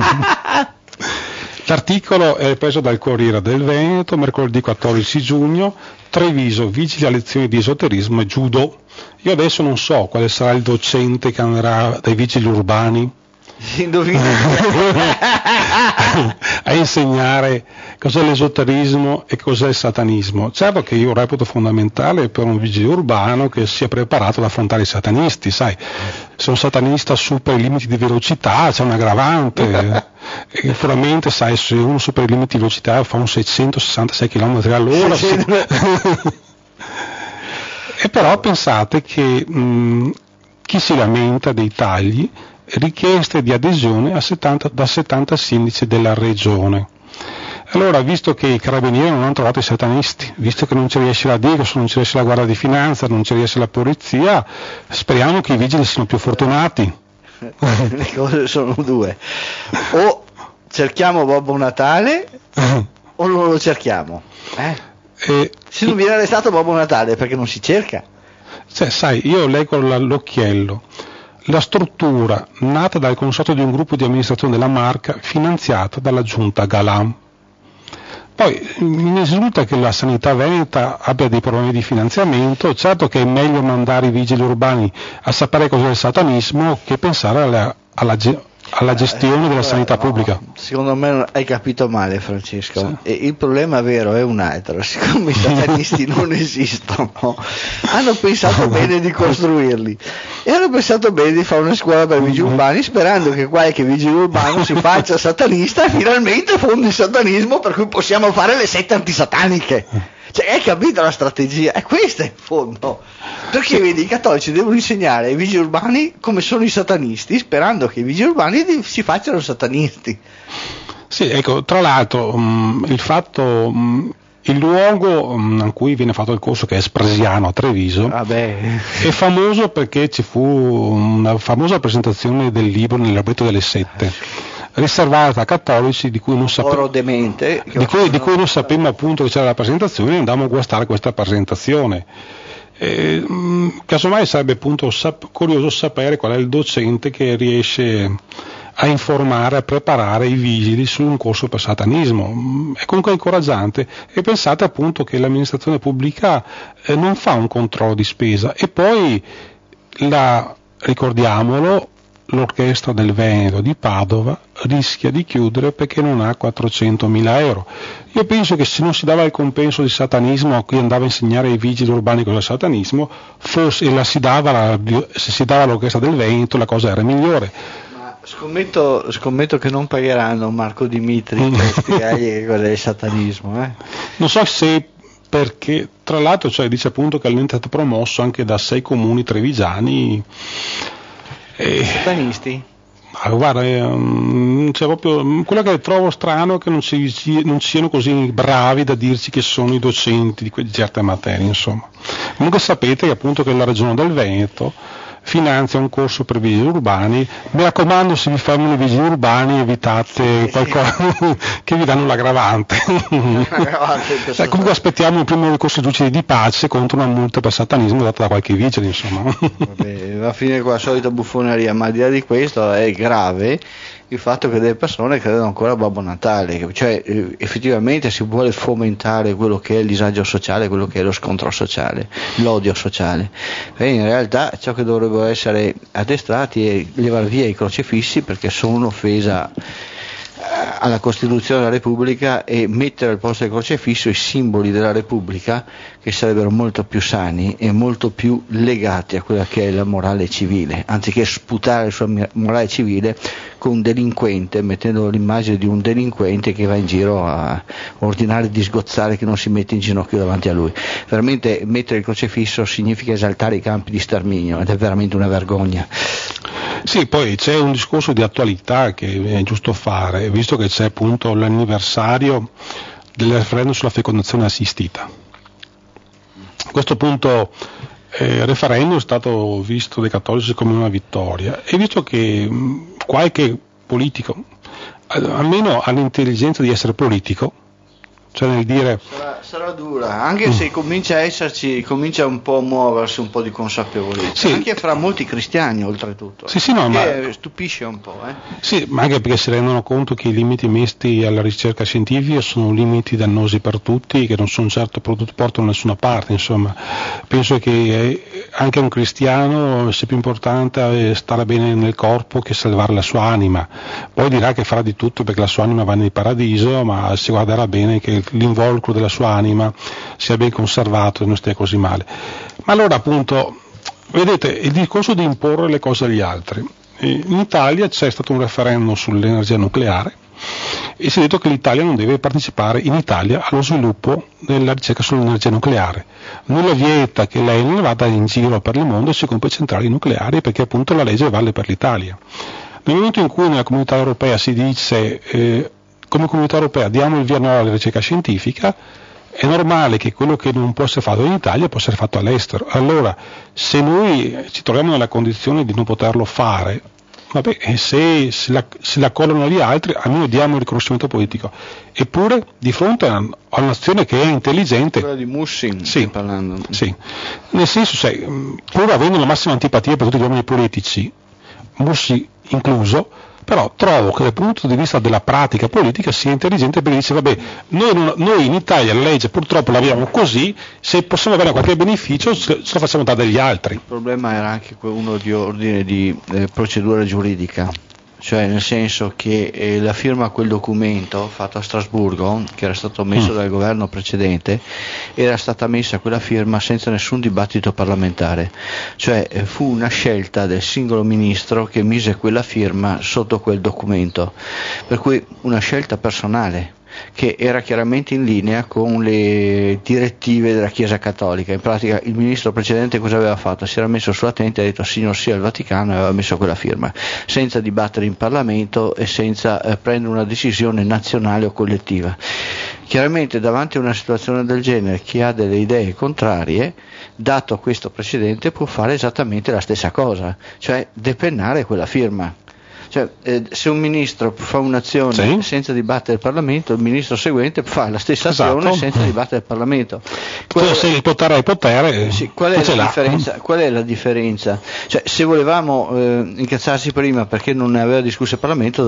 L'articolo è preso dal Corriere del Veneto, mercoledì 14 giugno, Treviso, vigili a lezioni di esoterismo e judo. Io adesso non so quale sarà il docente che andrà dai vigili urbani a insegnare cos'è l'esoterismo e cos'è il satanismo. Certo che io reputo fondamentale per un vigile urbano che sia preparato ad affrontare i satanisti, sai, se un satanista supera i limiti di velocità c'è un aggravante. E probabilmente, sai, se uno supera i limiti di velocità fa un 666 km all'ora. E però pensate che chi si lamenta dei tagli, richieste di adesione da 70 sindaci della regione. Allora, visto che i carabinieri non hanno trovato i satanisti, visto che non ci riesce la Digos, non ci riesce la Guardia di Finanza, non ci riesce la Polizia, speriamo che i vigili siano più fortunati. Le cose sono due: o cerchiamo Babbo Natale o non lo cerchiamo, se non viene arrestato Babbo Natale, perché non si cerca. Cioè, sai, io leggo l'occhiello. La struttura, nata dal consorzio di un gruppo di amministrazione della Marca, finanziata dalla giunta Galan. Poi mi risulta che la sanità veneta abbia dei problemi di finanziamento. Certo che è meglio mandare i vigili urbani a sapere cos'è il satanismo che pensare alla gestione della sanità pubblica. Secondo me hai capito male, Francesco. Sì. E il problema vero è un altro: siccome i satanisti non esistono, hanno pensato bene di costruirli e hanno pensato bene di fare una scuola per vigili urbani, sperando che qualche vigile urbano si faccia satanista e finalmente fondi il satanismo, per cui possiamo fare le sette antisataniche. Cioè, hai capito la strategia? È questa in fondo. Perché vedi, i cattolici devono insegnare ai vigili urbani come sono i satanisti, sperando che i vigili urbani si facciano satanisti. Sì, ecco, tra l'altro il luogo in cui viene fatto il corso, che è Spresiano a Treviso, è famoso perché ci fu una famosa presentazione del libro Nell'Albretto delle Sette, riservata a cattolici di cui non sapevamo appunto che c'era la presentazione, e andammo a guastare questa presentazione. Casomai sarebbe appunto curioso sapere qual è il docente che riesce a informare, a preparare i vigili su un corso per satanismo. È comunque incoraggiante, e pensate appunto che l'amministrazione pubblica non fa un controllo di spesa, e poi ricordiamolo, l'orchestra del Veneto di Padova rischia di chiudere perché non ha 400.000 euro. Io penso che se non si dava il compenso di satanismo a cui andava a insegnare ai vigili urbani cos'è il satanismo, se si dava all'orchestra del Veneto, la cosa era migliore. Ma scommetto che non pagheranno Marco Dimitri per spiegargli cos'è il satanismo. Non so se, perché tra l'altro dice appunto che è stato promosso anche da 6 comuni trevigiani. Satanisti? Guarda, c'è proprio quello che trovo strano è che non siano così bravi da dirci che sono i docenti di certe materie, insomma. Comunque sapete che appunto che la regione del Veneto finanzia un corso per vigili urbani. Mi raccomando, se vi fermano i vigili urbani evitate qualcosa che vi danno l'aggravante. Comunque aspettiamo il primo ricorso ai giudici di pace contro una multa per satanismo data da qualche vigile, insomma. Vabbè, va a finire con la solita buffoneria, ma al di là di questo è grave il fatto che delle persone credono ancora a Babbo Natale, cioè effettivamente si vuole fomentare quello che è il disagio sociale, quello che è lo scontro sociale, l'odio sociale, e in realtà ciò che dovrebbero essere addestrati è levare via i crocefissi, perché sono un'offesa alla Costituzione della Repubblica, e mettere al posto del crocefisso i simboli della Repubblica, che sarebbero molto più sani e molto più legati a quella che è la morale civile, anziché sputare sulla morale civile con un delinquente, mettendo l'immagine di un delinquente che va in giro a ordinare di sgozzare chi non si mette in ginocchio davanti a lui. Veramente mettere il crocefisso significa esaltare i campi di sterminio, ed è veramente una vergogna. Sì, poi c'è un discorso di attualità che è giusto fare, visto che c'è appunto l'anniversario del referendum sulla fecondazione assistita. A questo punto il referendum è stato visto dai cattolici come una vittoria, e visto che qualche politico almeno ha l'intelligenza di essere politico, cioè nel dire sarà dura, anche se comincia a esserci, comincia un po' a muoversi un po' di consapevolezza, anche fra molti cristiani oltretutto, che stupisce un po'. Sì, ma anche perché si rendono conto che i limiti messi alla ricerca scientifica sono limiti dannosi per tutti, che non sono certo portano da nessuna parte. Insomma, penso che anche a un cristiano sia più importante stare bene nel corpo che salvare la sua anima. Poi dirà che farà di tutto perché la sua anima va nel paradiso, ma si guarderà bene che l'involucro della sua anima sia ben conservato e non stia così male. Ma allora, appunto, vedete, il discorso di imporre le cose agli altri. In Italia c'è stato un referendum sull'energia nucleare e si è detto che l'Italia non deve partecipare in Italia allo sviluppo della ricerca sull'energia nucleare. Nulla vieta che lei non vada in giro per il mondo e si compri centrali nucleari, perché appunto la legge vale per l'Italia. Nel momento in cui nella comunità europea si dice come comunità europea diamo il via no alla ricerca scientifica, è normale che quello che non può essere fatto in Italia può essere fatto all'estero. Allora, se noi ci troviamo nella condizione di non poterlo fare, vabbè, se la collano gli altri, almeno diamo il riconoscimento politico. Eppure, di fronte a un'azione che è intelligente, quella di Mussin, sì, parlando. Sì, nel senso, pur avendo la massima antipatia per tutti gli uomini politici, Mussi incluso, però trovo che dal punto di vista della pratica politica sia intelligente, perché dice vabbè, noi in Italia la legge purtroppo l'abbiamo così, se possiamo avere qualche beneficio ce lo facciamo dare dagli altri. Il problema era anche uno di ordine di procedura giuridica, cioè nel senso che la firma a quel documento fatto a Strasburgo, che era stato messo dal governo precedente, era stata messa quella firma senza nessun dibattito parlamentare, cioè fu una scelta del singolo ministro che mise quella firma sotto quel documento, per cui una scelta personale che era chiaramente in linea con le direttive della Chiesa Cattolica. In pratica il ministro precedente cosa aveva fatto? Si era messo sull'attenti e ha detto signor sì al Vaticano, e aveva messo quella firma senza dibattere in Parlamento e senza prendere una decisione nazionale o collettiva. Chiaramente davanti a una situazione del genere chi ha delle idee contrarie, dato questo precedente, può fare esattamente la stessa cosa, cioè depennare quella firma. Cioè, se un ministro fa un'azione senza dibattere il Parlamento, il ministro seguente fa la stessa azione senza dibattere il Parlamento. Se il potere è potere, qual è la differenza? Cioè, se volevamo incazzarsi prima perché non ne aveva discusso il Parlamento,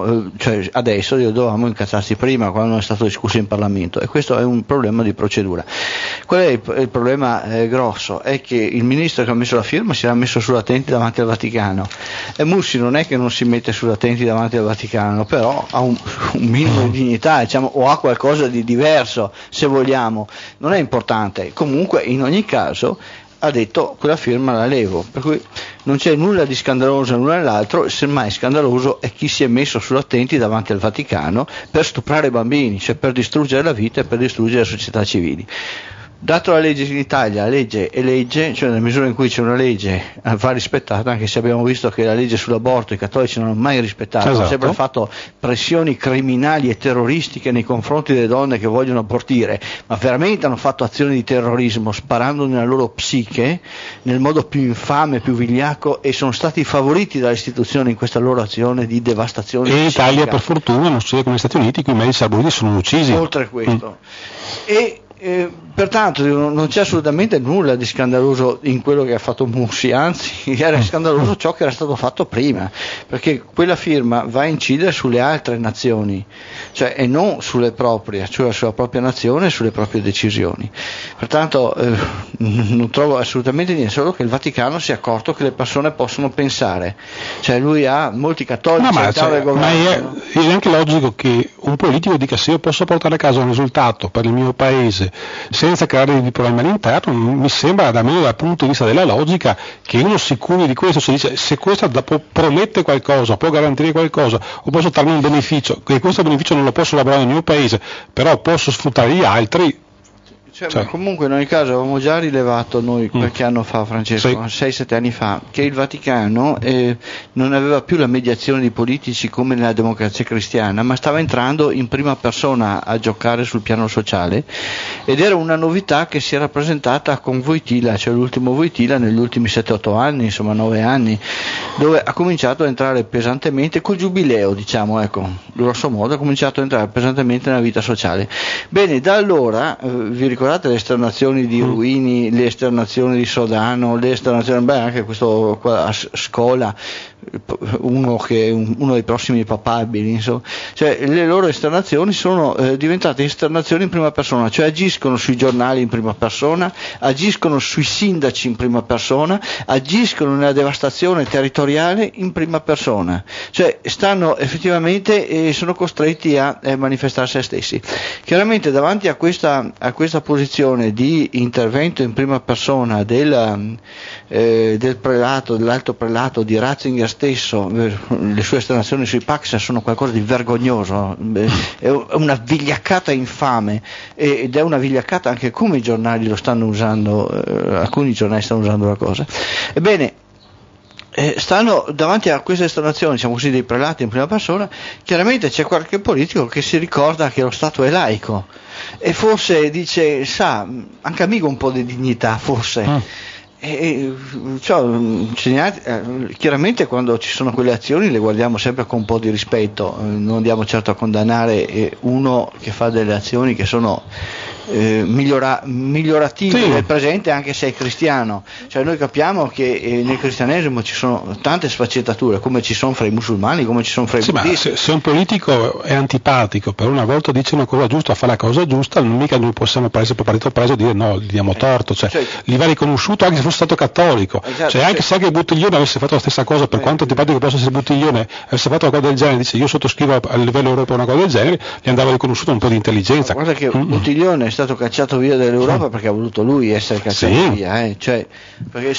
adesso dovevamo incazzarsi prima quando non è stato discusso in Parlamento, e questo è un problema di procedura. Qual è il problema grosso? È che il ministro che ha messo la firma si era messo sull'attenti davanti al Vaticano, e Mussi non è che non si mette sull'attenti davanti al Vaticano, però ha un minimo di dignità, diciamo, o ha qualcosa di diverso, se vogliamo, non è importante. Comunque in ogni caso ha detto quella firma la levo, per cui non c'è nulla di scandaloso l'uno nell'altro, semmai scandaloso è chi si è messo sull'attenti davanti al Vaticano per stuprare bambini, cioè per distruggere la vita e per distruggere le società civili. Dato la legge in Italia, la legge è legge, cioè nella misura in cui c'è una legge va rispettata, anche se abbiamo visto che la legge sull'aborto i cattolici non hanno mai rispettato, hanno sempre fatto pressioni criminali e terroristiche nei confronti delle donne che vogliono abortire, ma veramente hanno fatto azioni di terrorismo sparando nella loro psiche nel modo più infame, più vigliacco, e sono stati favoriti dalle istituzioni in questa loro azione di devastazione. E in Italia per fortuna non succede come negli Stati Uniti, in cui i medici abortiti sono uccisi. Oltre a questo. Pertanto non c'è assolutamente nulla di scandaloso in quello che ha fatto Mussi, anzi era scandaloso ciò che era stato fatto prima, perché quella firma va a incidere sulle altre nazioni, cioè, e non sulle proprie, cioè sulla propria nazione e sulle proprie decisioni. Pertanto non trovo assolutamente niente, solo che il Vaticano si è accorto che le persone possono pensare, cioè lui ha molti cattolici del governo. Ma è anche logico che un politico dica se io posso portare a casa un risultato per il mio paese senza creare dei problemi all'interno, mi sembra, da me dal punto di vista della logica, che uno si curi di questo, si dice se questo promette qualcosa, può garantire qualcosa, o posso trarne un beneficio, che questo beneficio non lo posso lavorare nel mio paese, però posso sfruttare gli altri. Ma comunque in ogni caso avevamo già rilevato noi qualche anno fa, Francesco, 6-7 anni fa, che il Vaticano non aveva più la mediazione di politici come nella democrazia cristiana, ma stava entrando in prima persona a giocare sul piano sociale, ed era una novità che si era presentata con Wojtyla, cioè l'ultimo Wojtyla negli ultimi 7-8 anni, insomma 9 anni, dove ha cominciato a entrare pesantemente col giubileo, diciamo, ecco, grosso modo ha cominciato a entrare pesantemente nella vita sociale. Bene, da allora vi ricordate le esternazioni di Ruini, le esternazioni di Sodano, le esternazioni, anche questo qua a Scola, uno dei prossimi papabili, insomma. Cioè, le loro esternazioni sono diventate esternazioni in prima persona, cioè agiscono sui giornali in prima persona, agiscono sui sindaci in prima persona, agiscono nella devastazione territoriale in prima persona, cioè stanno effettivamente sono costretti a manifestare se stessi. Chiaramente davanti a questa posizione di intervento in prima persona del prelato, dell'alto prelato, di Ratzinger stesso, le sue esternazioni sui Pax sono qualcosa di vergognoso, è una vigliaccata infame, ed è una vigliaccata anche come i giornali lo stanno usando, alcuni giornali stanno usando la cosa. Ebbene, stanno davanti a queste esternazioni, diciamo così, dei prelati in prima persona. Chiaramente c'è qualche politico che si ricorda che lo Stato è laico e forse dice, sa, anche amico un po' di dignità, forse. Chiaramente quando ci sono quelle azioni le guardiamo sempre con un po' di rispetto, non andiamo certo a condannare uno che fa delle azioni che sono migliorative del presente, anche se è cristiano. Cioè noi capiamo che nel cristianesimo ci sono tante sfaccettature, come ci sono fra i musulmani, come ci sono fra i buddisti. Ma se un politico è antipatico, per una volta dice una cosa giusta, fa la cosa giusta, mica noi possiamo prendere per partito preso e dire no, gli diamo torto, cioè gli va riconosciuto anche se fosse stato cattolico. Esatto, cioè anche se anche Buttiglione avesse fatto la stessa cosa, per quanto antipatico possa essere Buttiglione, avesse fatto una cosa del genere, dice io sottoscrivo a livello europeo una cosa del genere, gli andava riconosciuto un po' di intelligenza. Guarda che Buttiglione è stato cacciato via dall'Europa perché ha voluto lui essere cacciato via, cioè, perché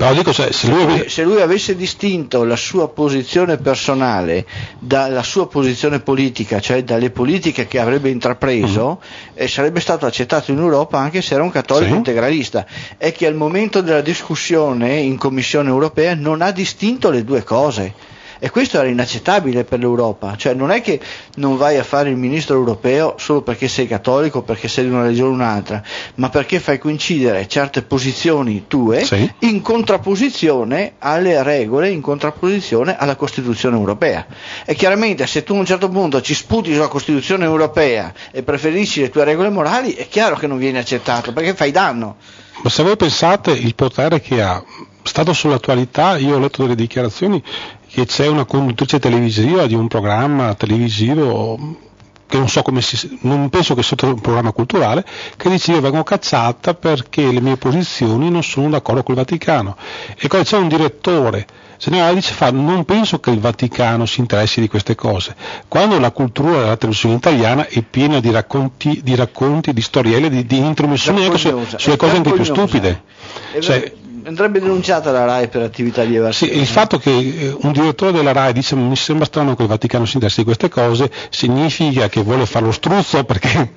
se lui avesse distinto la sua posizione personale dalla sua posizione politica, cioè dalle politiche che avrebbe intrapreso, sarebbe stato accettato in Europa anche se era un cattolico integralista. È che al momento della discussione in Commissione europea non ha distinto le due cose. E questo era inaccettabile per l'Europa, cioè non è che non vai a fare il ministro europeo solo perché sei cattolico, perché sei di una religione o un'altra, ma perché fai coincidere certe posizioni tue in contrapposizione alle regole, in contrapposizione alla Costituzione europea. E chiaramente se tu a un certo punto ci sputi sulla Costituzione europea e preferisci le tue regole morali, è chiaro che non viene accettato, perché fai danno. Ma se voi pensate il potere che ha, stato sull'attualità, io ho letto delle dichiarazioni che c'è una conduttrice televisiva di un programma televisivo che non penso che sia un programma culturale, che dice io vengo cacciata perché le mie posizioni non sono d'accordo col Vaticano. E poi c'è un direttore generale dice non penso che il Vaticano si interessi di queste cose, quando la cultura della televisione italiana è piena di racconti, di storielle, di intromissioni anche sulle cose anche più stupide. Andrebbe denunciata la RAI per attività di evasione. Sì, il fatto che un direttore della RAI dice mi sembra strano che il Vaticano si interessi di queste cose, significa che vuole fare lo struzzo, perché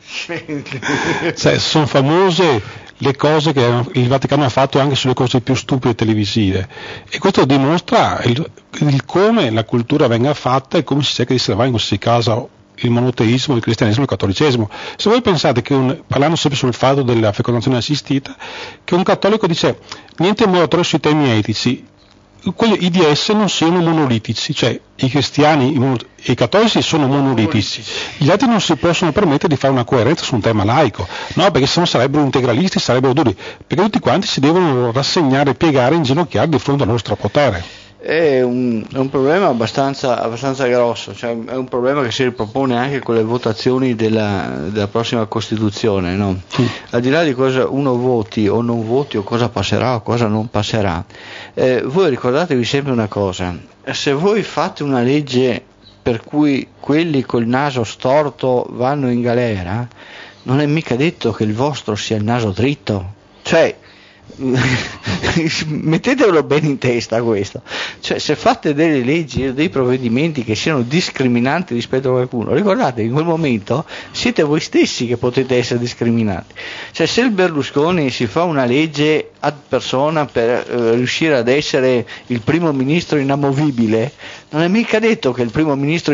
sono famose le cose che il Vaticano ha fatto anche sulle cose più stupide televisive, e questo dimostra il come la cultura venga fatta e come si cerca di salvare in qualsiasi caso il monoteismo, il cristianesimo e il cattolicesimo. Se voi pensate che parlando sempre sul fatto della fecondazione assistita, che un cattolico dice niente moratorio sui temi etici, i DS non siano monolitici, cioè i cristiani e i cattolici sono monolitici, gli altri non si possono permettere di fare una coerenza su un tema laico, no, perché se no sarebbero integralisti, sarebbero duri, perché tutti quanti si devono rassegnare, piegare, inginocchiare di fronte al loro strapotere. È un problema abbastanza grosso, cioè è un problema che si ripropone anche con le votazioni della prossima Costituzione, no? Al di là di cosa uno voti o non voti, o cosa passerà o cosa non passerà, voi ricordatevi sempre una cosa: se voi fate una legge per cui quelli col naso storto vanno in galera, non è mica detto che il vostro sia il naso dritto, cioè mettetevelo bene in testa questo, cioè se fate delle leggi o dei provvedimenti che siano discriminanti rispetto a qualcuno, ricordate che in quel momento siete voi stessi che potete essere discriminati. Cioè se il Berlusconi si fa una legge ad persona per riuscire ad essere il primo ministro inamovibile, non è mica detto che il primo ministro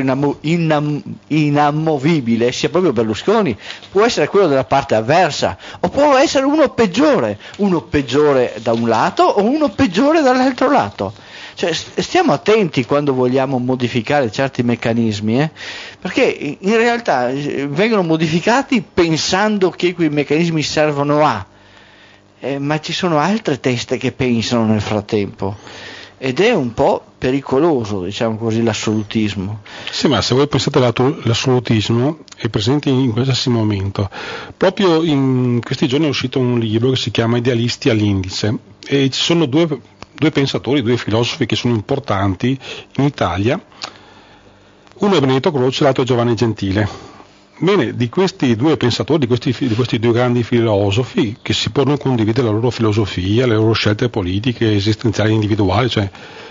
inamovibile sia proprio Berlusconi, può essere quello della parte avversa o può essere uno peggiore da un lato o uno peggiore dall'altro lato. Cioè, stiamo attenti quando vogliamo modificare certi meccanismi, perché in realtà vengono modificati pensando che quei meccanismi servono ma ci sono altre teste che pensano nel frattempo ed è un po' pericoloso, diciamo così, l'assolutismo. Sì, ma se voi pensate l'assolutismo è presente in qualsiasi momento. Proprio in questi giorni è uscito un libro che si chiama Idealisti all'indice e ci sono due pensatori, due filosofi che sono importanti in Italia. Uno è Benedetto Croce, l'altro è Giovanni Gentile. Bene, di questi due pensatori, di questi due grandi filosofi, che si possono condividere la loro filosofia, le loro scelte politiche, esistenziali individuali, cioè,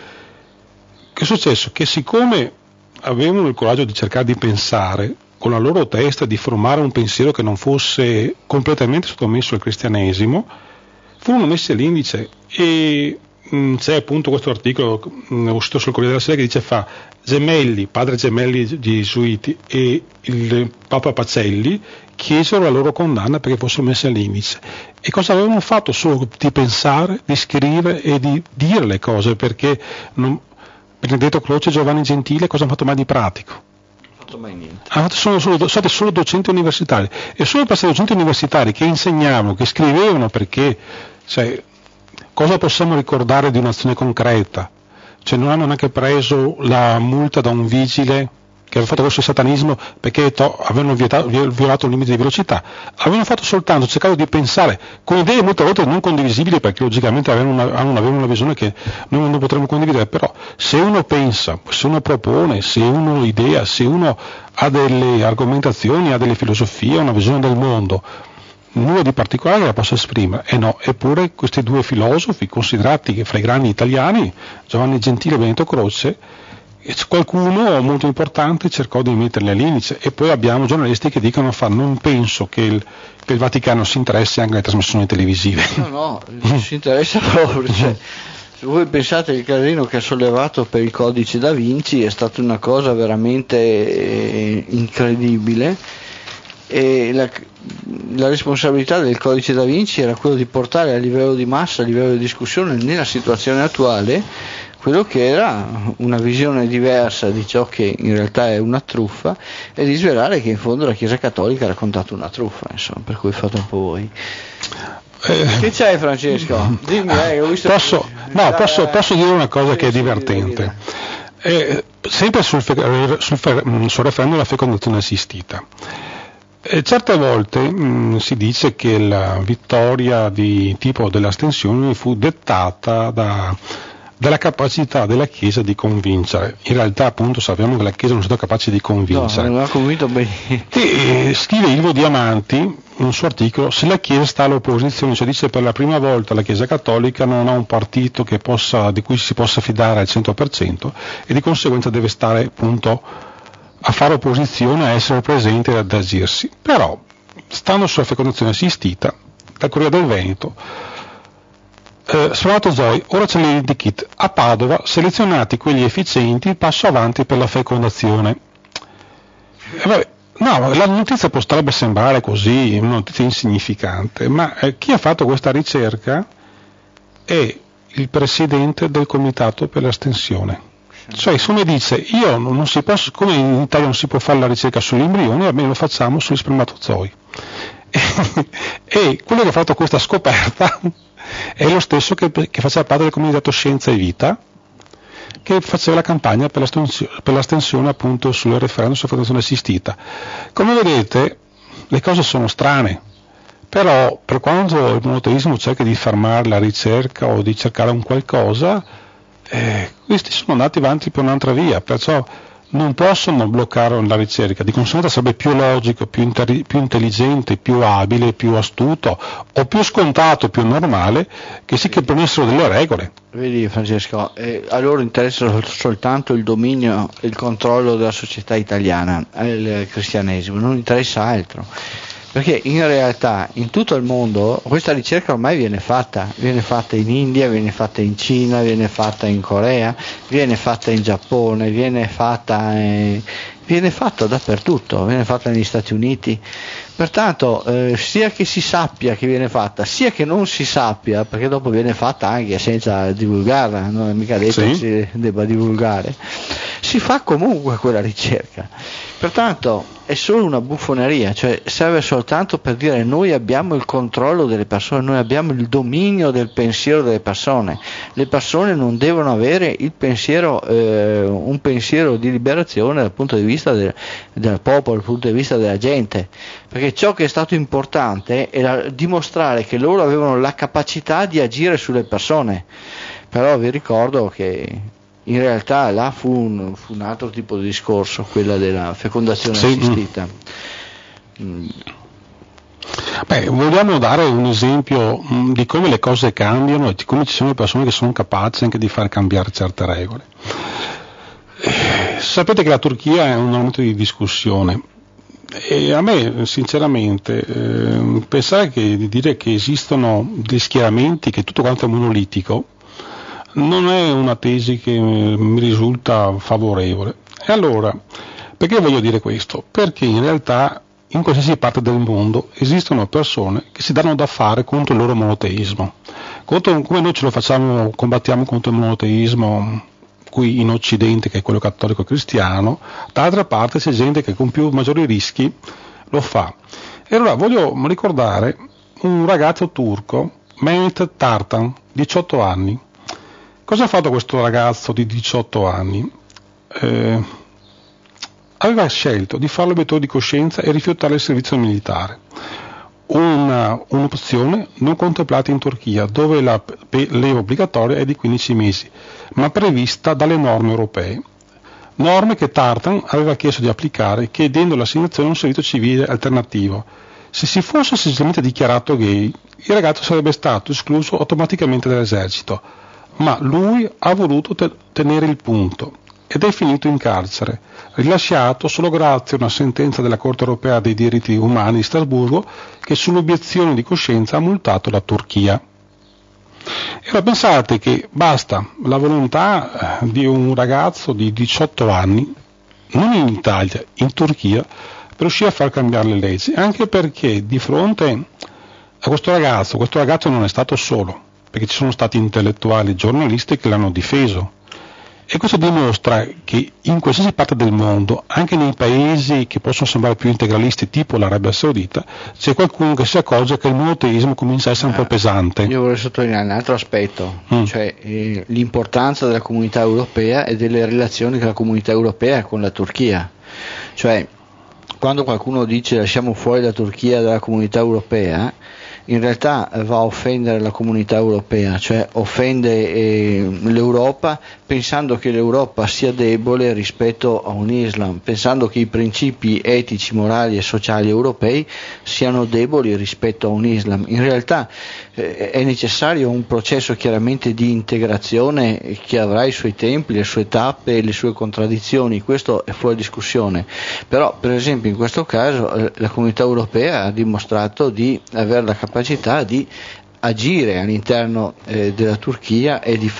che è successo? Che siccome avevano il coraggio di cercare di pensare con la loro testa, di formare un pensiero che non fosse completamente sottomesso al cristianesimo, furono messi all'indice e c'è appunto questo articolo uscito sul Corriere della Sera che dice Gemelli, padre Gemelli gesuiti e il Papa Pacelli chiesero la loro condanna perché fossero messi all'indice. E cosa avevano fatto? Solo di pensare, di scrivere e di dire le cose, perché Benedetto Croce e Giovanni Gentile cosa hanno fatto mai di pratico? Mai niente. Sono stati solo docenti universitari e solo per essere docenti universitari che insegnavano, che scrivevano, perché cosa possiamo ricordare di un'azione concreta? Cioè non hanno neanche preso la multa da un vigile che aveva fatto questo satanismo perché avevano violato il limite di velocità. Avevano fatto soltanto, cercato di pensare con idee molte volte non condivisibili, perché logicamente avevano una visione che noi non potremmo condividere, però se uno pensa, se uno propone, se uno idea, se uno ha delle argomentazioni, ha delle filosofie, una visione del mondo, nulla di particolare che la possa esprimere, eppure questi due filosofi considerati fra i grandi italiani, Giovanni Gentile e Benedetto Croce, qualcuno molto importante cercò di metterli all'indice, e poi abbiamo giornalisti che dicono non penso che il Vaticano si interessi anche alle trasmissioni televisive. No, si interessa proprio. Se voi pensate che il casino che ha sollevato per il codice da Vinci è stata una cosa veramente incredibile, e la responsabilità del codice da Vinci era quello di portare a livello di massa, a livello di discussione nella situazione attuale quello che era una visione diversa di ciò che in realtà è una truffa, e di svelare che in fondo la Chiesa Cattolica ha raccontato una truffa, insomma, per cui fate un po' voi. Che c'hai, Francesco? Dimmi, ho visto posso dire una cosa che è divertente. Sempre sul referendum alla fecondazione assistita. Certe volte si dice che la vittoria di tipo dell'astensione fu dettata dalla capacità della Chiesa di convincere. In realtà appunto sappiamo che la Chiesa non è stata capace di convincere. No, non ha convinto bene. E scrive Ilvo Diamanti in un suo articolo: se la Chiesa sta all'opposizione, cioè dice per la prima volta la Chiesa Cattolica non ha un partito di cui si possa fidare al 100%, e di conseguenza deve stare appunto a fare opposizione, a essere presente e ad agirsi. Però, stando sulla fecondazione assistita, dal Corriere del Veneto, spermatozoi, ora ce li kit a Padova, selezionati quelli efficienti, passo avanti per la fecondazione. La notizia potrebbe sembrare così, una notizia insignificante, ma chi ha fatto questa ricerca è il presidente del comitato per l'astensione. Cioè, come dice, come in Italia non si può fare la ricerca sugli embrioni, almeno lo facciamo sugli spermatozoi. E quello che ha fatto questa scoperta è lo stesso che faceva parte del comitato Scienza e Vita, che faceva la campagna per l'astensione appunto sul referendum sulla fecondazione assistita. Come vedete, le cose sono strane, però per quanto il monoteismo cerca di fermare la ricerca o di cercare un qualcosa, questi sono andati avanti per un'altra via, perciò non possono bloccare la ricerca, di conseguenza sarebbe più logico, più intelligente, più abile, più astuto o più scontato, più normale che si ponessero delle regole. Vedi Francesco, a loro interessa soltanto il dominio e il controllo della società italiana, il cristianesimo, non interessa altro. Perché in realtà in tutto il mondo questa ricerca ormai viene fatta in India, viene fatta in Cina, viene fatta in Corea, viene fatta in Giappone, viene fatta dappertutto, viene fatta negli Stati Uniti. Pertanto sia che si sappia che viene fatta, sia che non si sappia, perché dopo viene fatta anche senza divulgarla, non è mica detto che si debba divulgare, si fa comunque quella ricerca. Pertanto è solo una buffoneria, cioè serve soltanto per dire noi abbiamo il controllo delle persone, noi abbiamo il dominio del pensiero delle persone. Le persone non devono avere il pensiero, un pensiero di liberazione dal punto di vista del popolo, dal punto di vista della gente, perché ciò che è stato importante era dimostrare che loro avevano la capacità di agire sulle persone. Però vi ricordo che in realtà là fu un altro tipo di discorso, quella della fecondazione assistita. Vogliamo dare un esempio di come le cose cambiano e di come ci sono persone che sono capaci anche di far cambiare certe regole. Sapete che la Turchia è un argomento di discussione e a me sinceramente pensare di dire che esistono dei schieramenti, che tutto quanto è monolitico, non è una tesi che mi risulta favorevole. E allora, perché voglio dire questo? Perché in realtà in qualsiasi parte del mondo esistono persone che si danno da fare contro il loro monoteismo. Come noi ce lo facciamo, combattiamo contro il monoteismo qui in Occidente, che è quello cattolico e cristiano, dall'altra parte c'è gente che con maggiori rischi lo fa. E allora voglio ricordare un ragazzo turco, Mehmet Tartan, 18 anni. Cosa ha fatto questo ragazzo di 18 anni? Aveva scelto di fare l'obiettore di coscienza e rifiutare il servizio militare, un'opzione non contemplata in Turchia, dove la leva obbligatoria è di 15 mesi, ma prevista dalle norme europee. Norme che Tartan aveva chiesto di applicare chiedendo l'assegnazione a un servizio civile alternativo. Se si fosse semplicemente dichiarato gay, il ragazzo sarebbe stato escluso automaticamente dall'esercito, ma lui ha voluto tenere il punto ed è finito in carcere, rilasciato solo grazie a una sentenza della Corte europea dei diritti umani di Strasburgo che sull'obiezione di coscienza ha multato la Turchia. E ora pensate che basta la volontà di un ragazzo di 18 anni, non in Italia, in Turchia, per riuscire a far cambiare le leggi, anche perché di fronte a questo ragazzo non è stato solo, perché ci sono stati intellettuali e giornalisti che l'hanno difeso. E questo dimostra che in qualsiasi parte del mondo, anche nei paesi che possono sembrare più integralisti, tipo l'Arabia Saudita, c'è qualcuno che si accorge che il monoteismo comincia a essere un po' pesante. Io vorrei sottolineare un altro aspetto, cioè l'importanza della comunità europea e delle relazioni che la comunità europea ha con la Turchia. Cioè, quando qualcuno dice lasciamo fuori la Turchia dalla comunità europea, in realtà va a offendere la comunità europea, cioè offende l'Europa pensando che l'Europa sia debole rispetto a un Islam, pensando che i principi etici, morali e sociali europei siano deboli rispetto a un Islam. In realtà è necessario un processo chiaramente di integrazione che avrà i suoi tempi, le sue tappe e le sue contraddizioni, questo è fuori discussione, però per esempio in questo caso la comunità europea ha dimostrato di avere la capacità di agire all'interno della Turchia e di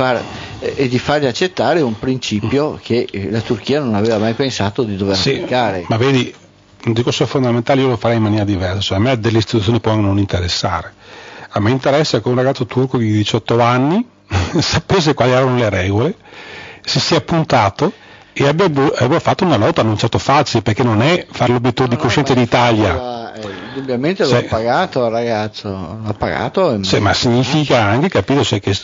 fargli accettare un principio che la Turchia non aveva mai pensato di dover applicare. Ma vedi, un discorso fondamentale io lo farei in maniera diversa, cioè a me delle istituzioni può non interessare, a me interessa che un ragazzo turco di 18 anni sapesse quali erano le regole, si sia appuntato e abbia fatto una lotta non certo facile, perché non è fare l'obiettivo di coscienza in Italia. Indubbiamente l'ho pagato al ragazzo, l'ha pagato. Ma significa anche capire che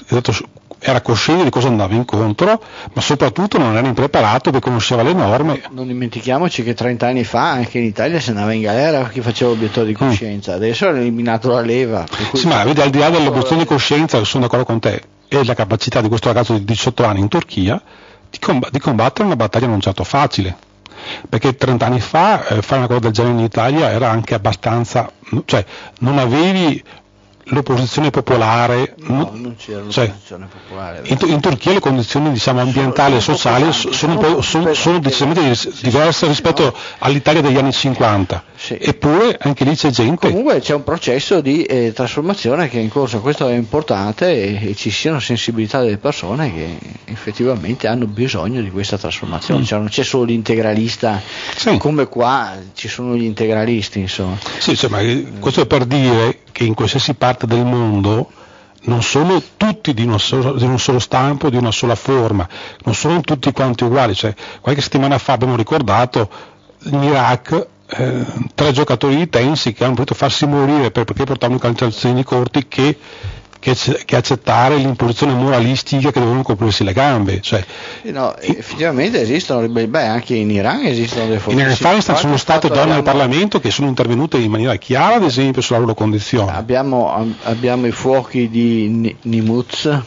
era cosciente di cosa andava incontro, ma soprattutto non era impreparato perché conosceva le norme. Non dimentichiamoci che 30 anni fa anche in Italia si andava in galera chi faceva l'obiettivo di coscienza, adesso hanno eliminato la leva. Ma vedi, al di là dell'obiezione di coscienza, sono d'accordo con te, e la capacità di questo ragazzo di 18 anni in Turchia, di combattere una battaglia non certo facile, perché 30 anni fa fare una cosa del genere in Italia era anche abbastanza, cioè non avevi l'opposizione popolare, non c'era l'opposizione popolare. In Turchia le condizioni, diciamo, ambientali e sociali sono decisamente diverse rispetto all'Italia degli anni 50, sì. Eppure anche lì c'è gente. Comunque c'è un processo di trasformazione che è in corso, questo è importante, e ci siano sensibilità delle persone che effettivamente hanno bisogno di questa trasformazione, cioè non c'è solo l'integralista, sì. Come qua ci sono gli integralisti, insomma. Sì, cioè, ma questo è per dire che in qualsiasi parte del mondo non sono tutti di uno solo stampo, di una sola forma, non sono tutti quanti uguali, cioè, qualche settimana fa abbiamo ricordato in Iraq 3 giocatori di tennis che hanno potuto farsi morire perché portavano calciatori corti che accettare l'imposizione moralistica che dovevano coprirsi le gambe, cioè, no, effettivamente esistono, anche in Iran esistono delle forze. In Afghanistan sono state donne al Parlamento che sono intervenute in maniera chiara, ad esempio, sulla loro condizione. Abbiamo i fuochi di Nimuz,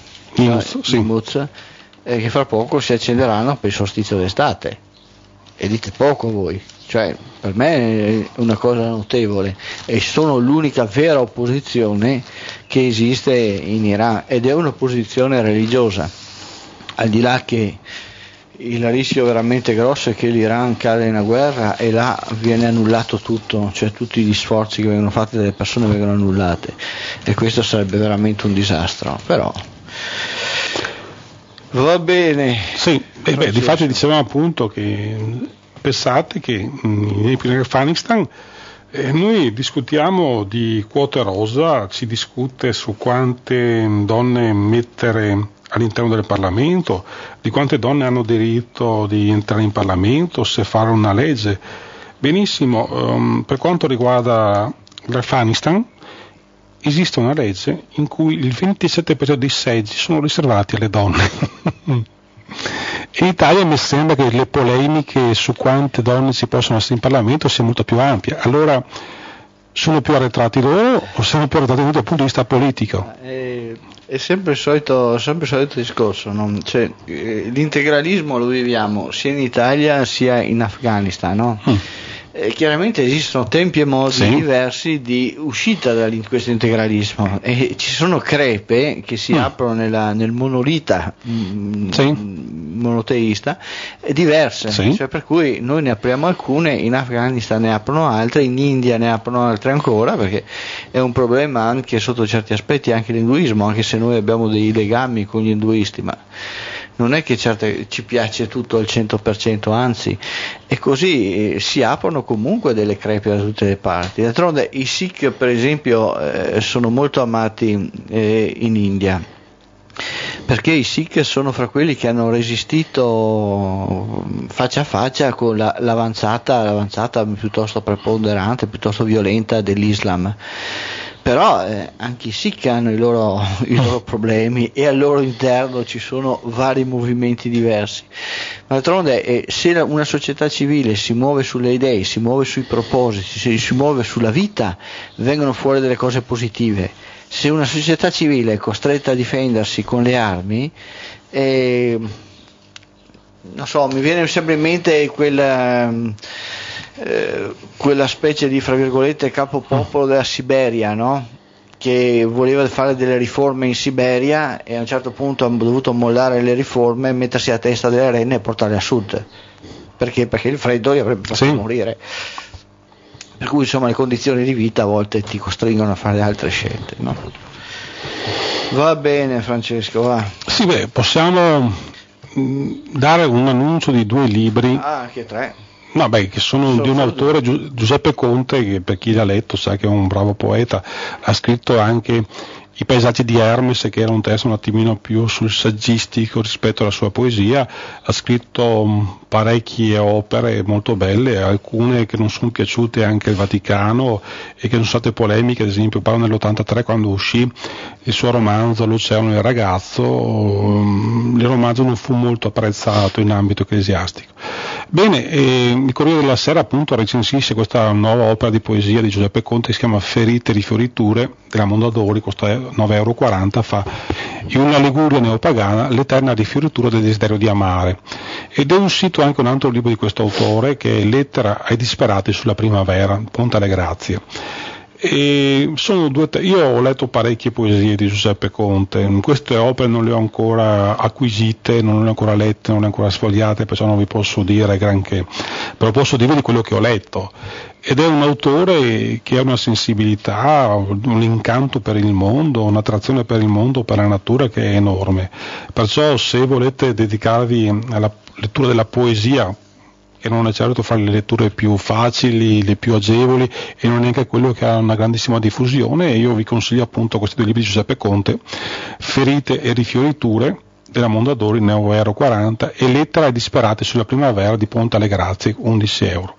che fra poco si accenderanno per il solstizio d'estate, e dite poco voi. Cioè, per me è una cosa notevole, e sono l'unica vera opposizione che esiste in Iran, ed è un'opposizione religiosa, al di là che il rischio veramente grosso è che l'Iran cade in una guerra e là viene annullato tutto, cioè tutti gli sforzi che vengono fatti dalle persone vengono annullate, e questo sarebbe veramente un disastro, però va bene. Sì, difatti dicevamo appunto che pensate che in Afghanistan noi discutiamo di quote rosa, si discute su quante donne mettere all'interno del Parlamento, di quante donne hanno diritto di entrare in Parlamento, se fare una legge. Benissimo, per quanto riguarda l'Afghanistan esiste una legge in cui il 27% dei seggi sono riservati alle donne. In Italia mi sembra che le polemiche su quante donne ci possono essere in Parlamento sia molto più ampia. Allora, sono più arretrati loro o sono più arretrati dal punto di vista politico? È sempre il solito discorso, no? Cioè, l'integralismo lo viviamo sia in Italia sia in Afghanistan, no? Chiaramente esistono tempi e modi diversi di uscita da questo integralismo, e ci sono crepe che si aprono nel monolita monoteista diverse, cioè, per cui noi ne apriamo alcune, in Afghanistan ne aprono altre, in India ne aprono altre ancora, perché è un problema anche sotto certi aspetti anche l'induismo, anche se noi abbiamo dei legami con gli induisti, ma non è che ci piace tutto al 100%, anzi, e così si aprono comunque delle crepe da tutte le parti. D'altronde i Sikh, per esempio, sono molto amati in India, perché i Sikh sono fra quelli che hanno resistito faccia a faccia con l'avanzata piuttosto preponderante, piuttosto violenta dell'Islam. Però anche i Sikh hanno i loro problemi, e al loro interno ci sono vari movimenti diversi. Ma d'altronde se una società civile si muove sulle idee, si muove sui propositi, si muove sulla vita, vengono fuori delle cose positive. Se una società civile è costretta a difendersi con le armi, non so, mi viene sempre in mente quella specie di, fra virgolette, capopopolo della Siberia, no? Che voleva fare delle riforme in Siberia, e a un certo punto hanno dovuto mollare le riforme, mettersi a testa delle renne e portarle a sud. Perché il freddo li avrebbe fatto morire. Per cui, insomma, le condizioni di vita a volte ti costringono a fare altre scelte, no? Va bene, Francesco, va. Sì, possiamo dare un annuncio di 2 libri. Anche 3. No, che sono di un autore, Giuseppe Conte, che per chi l'ha letto sa che è un bravo poeta. Ha scritto anche I paesaggi di Hermes, che era un testo un attimino più sul saggistico rispetto alla sua poesia. Ha scritto parecchie opere molto belle, alcune che non sono piaciute anche al Vaticano e che sono state polemiche. Ad esempio, parlo nell'83, quando uscì il suo romanzo L'oceano e il ragazzo. Il romanzo non fu molto apprezzato in ambito ecclesiastico. Bene, il Corriere della Sera appunto recensisce questa nuova opera di poesia di Giuseppe Conte, che si chiama Ferite e rifioriture, della Mondadori, costa €9,40, fa in una Liguria neopagana, l'eterna rifioritura del desiderio di amare. Ed è uscito anche un altro libro di questo autore, che è Lettera ai disperati sulla primavera, Ponte alle Grazie. E io ho letto parecchie poesie di Giuseppe Conte, queste opere non le ho ancora acquisite, non le ho ancora lette, non le ho ancora sfogliate, perciò non vi posso dire granché, però posso dire di quello che ho letto. Ed è un autore che ha una sensibilità, un incanto per il mondo, un'attrazione per il mondo, per la natura, che è enorme. Perciò se volete dedicarvi alla lettura della poesia, che non è certo fra le letture più facili, le più agevoli, e non è neanche quello che ha una grandissima diffusione, io vi consiglio appunto questi due libri di Giuseppe Conte, Ferite e rifioriture della Mondadori, Neo Euro 40, e Lettera ai disperati sulla primavera di Ponte alle Grazie, 11 euro.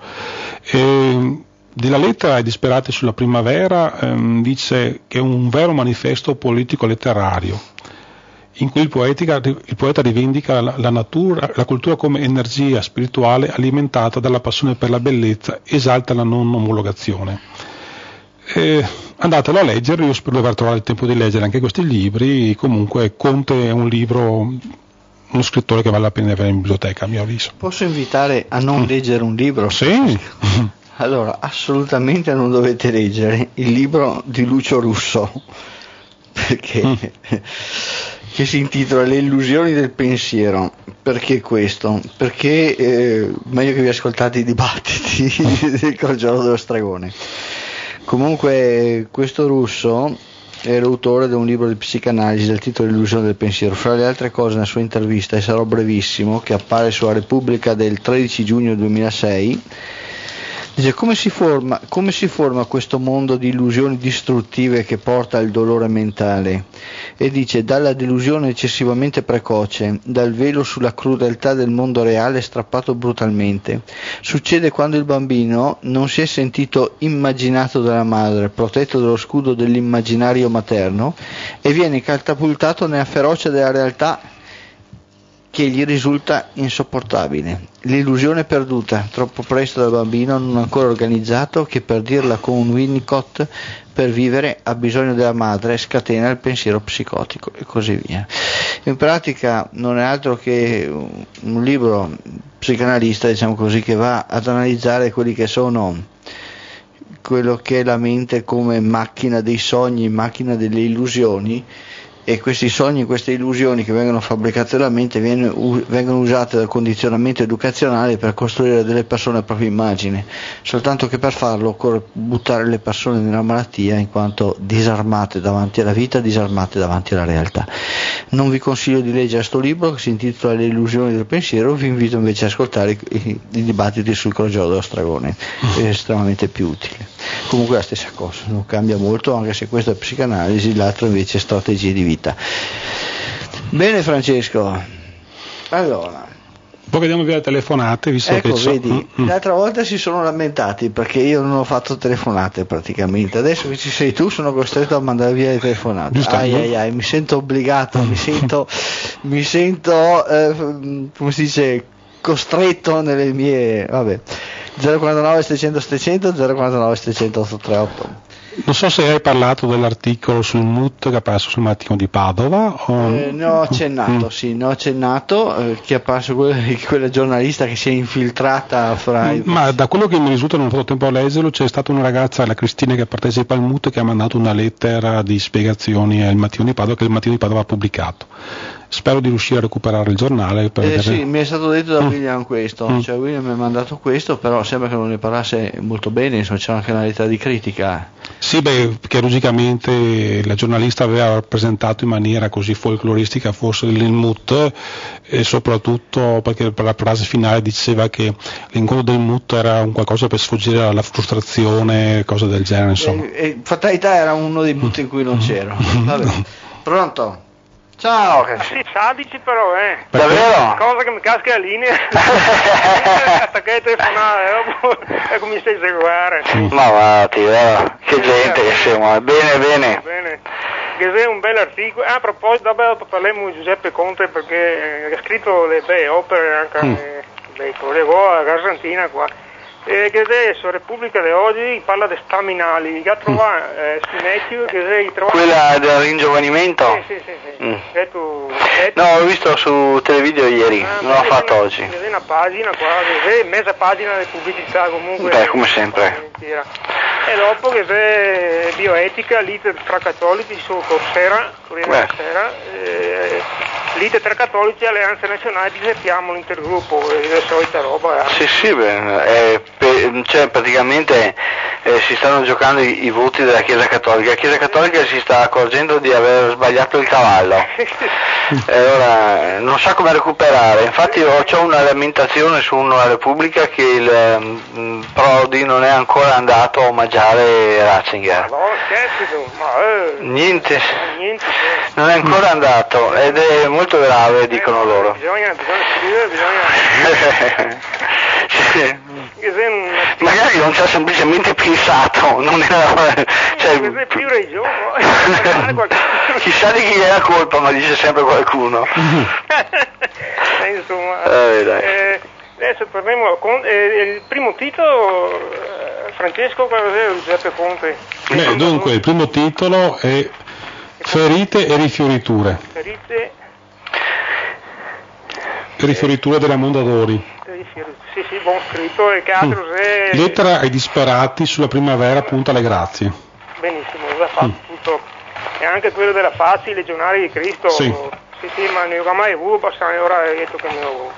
Della Lettera ai disperati sulla primavera dice che è un vero manifesto politico-letterario, in cui il poeta rivendica la natura, la cultura come energia spirituale alimentata dalla passione per la bellezza, esalta la non omologazione. Andatelo a leggere, io spero di aver trovato il tempo di leggere anche questi libri. Comunque Conte è uno scrittore che vale la pena avere in biblioteca, a mio avviso. Posso invitare a non leggere un libro? Sì. Allora, assolutamente non dovete leggere il libro di Lucio Russo, perché che si intitola Le illusioni del pensiero. Perché questo? Perché meglio che vi ascoltate i dibattiti del Crogiolo dello Stragone. Comunque questo Russo è l'autore di un libro di psicanalisi dal titolo L'illusione del pensiero. Fra le altre cose, nella sua intervista, e sarò brevissimo, che appare sulla Repubblica del 13 giugno 2006, dice come si forma questo mondo di illusioni distruttive che porta al dolore mentale, e dice: dalla delusione eccessivamente precoce, dal velo sulla crudeltà del mondo reale strappato brutalmente. Succede quando il bambino non si è sentito immaginato dalla madre, protetto dallo scudo dell'immaginario materno, e viene catapultato nella ferocia della realtà che gli risulta insopportabile. L'illusione perduta troppo presto dal bambino non ancora organizzato, che, per dirla con un Winnicott, per vivere ha bisogno della madre, scatena il pensiero psicotico, e così via. In pratica non è altro che un libro psicanalista, diciamo così, che va ad analizzare quelli che sono quello che è la mente come macchina dei sogni, macchina delle illusioni, e questi sogni, queste illusioni che vengono fabbricate dalla mente vengono usate dal condizionamento educazionale per costruire delle persone a propria immagine, soltanto che per farlo occorre buttare le persone nella malattia, in quanto disarmate davanti alla vita, disarmate davanti alla realtà. Non vi consiglio di leggere questo libro, che si intitola Le illusioni del pensiero, vi invito invece a ascoltare i dibattiti sul Crogiolo dello Stragone, è estremamente più utile. Comunque la stessa cosa, non cambia molto, anche se questo è psicanalisi, l'altro invece è strategie di vita. Bene Francesco, allora poi vediamo via le telefonate, visto ecco, che vedi, l'altra volta si sono lamentati perché io non ho fatto telefonate praticamente, adesso che ci sei tu sono costretto a mandare via le telefonate. Ai, mi sento obbligato, mi sento come si dice, costretto nelle mie, vabbè. 049 700 700 049 700 838. Non so se hai parlato dell'articolo sul MUT che è apparso sul Mattino di Padova. Ne ho accennato, che è apparso quella giornalista che si è infiltrata fra i... Ma da quello che mi risulta, non ho fatto tempo a leggerlo, c'è stata una ragazza, la Cristina, che partecipa al MUT, che ha mandato una lettera di spiegazioni al Mattino di Padova, che il Mattino di Padova ha pubblicato. Spero di riuscire a recuperare il giornale per vedere. Sì, mi è stato detto da William questo, cioè William mi ha mandato questo, però sembra che non ne parlasse molto bene, insomma c'è anche una lettera di critica. Sì, perché logicamente la giornalista aveva presentato in maniera così folcloristica forse il MUT, e soprattutto perché per la frase finale diceva che l'incontro del MUT era un qualcosa per sfuggire alla frustrazione, cose del genere, insomma. Fatalità era uno dei MUT in cui non c'ero. Vabbè. Pronto? Ciao, sì, sadici però, davvero? Cosa che mi casca la linea. Hasta che telefonare, ecco mi stai seguire. Ma va, che gente che siamo, bene. Che sei un bel articolo. A proposito, dopo parliamo di Giuseppe Conte, perché ha scritto le belle opere anche, leggo a Gasantina qua. che adesso Repubblica di oggi parla di staminali, che trova su Netflix, che trova... Quella del ringiovanimento? Sì. No, l'ho visto su televideo ieri, non l'ho fatto oggi. È una pagina qua, mezza pagina di pubblicità comunque. Beh, come sempre. E dopo che c'è bioetica, lite tra cattolici su Corsera, Corriere della Sera, lite tra cattolici, Alleanza Nazionale, disertiamo l'intergruppo, la solita roba. Sì, cioè praticamente si stanno giocando i voti della Chiesa Cattolica. La Chiesa Cattolica si sta accorgendo di aver sbagliato il cavallo. E ora non sa come recuperare. Infatti c'ho una lamentazione su una Repubblica che il Prodi non è ancora andato a omaggiare Ratzinger. Niente, non è ancora andato ed è molto grave, dicono loro. Bisogna scrivere. Magari non ci ha semplicemente pensato, non era, cioè, più regione. Chissà di chi è la colpa, ma dice sempre qualcuno. Insomma, dai. Adesso torniamo il primo titolo, Francesco, cos'è Giuseppe Conte? Dunque, il primo titolo è Ferite e rifioriture. Ferite e rifioriture della Mondadori. Sì, buon scritto, e che altro è... Lettera ai disperati sulla primavera, punta alle grazie. Benissimo, l'ha fatto tutto. E anche quello della Facci, i legionari di Cristo. Sì, ma ne ho mai avuto, passare ora detto che ne ho.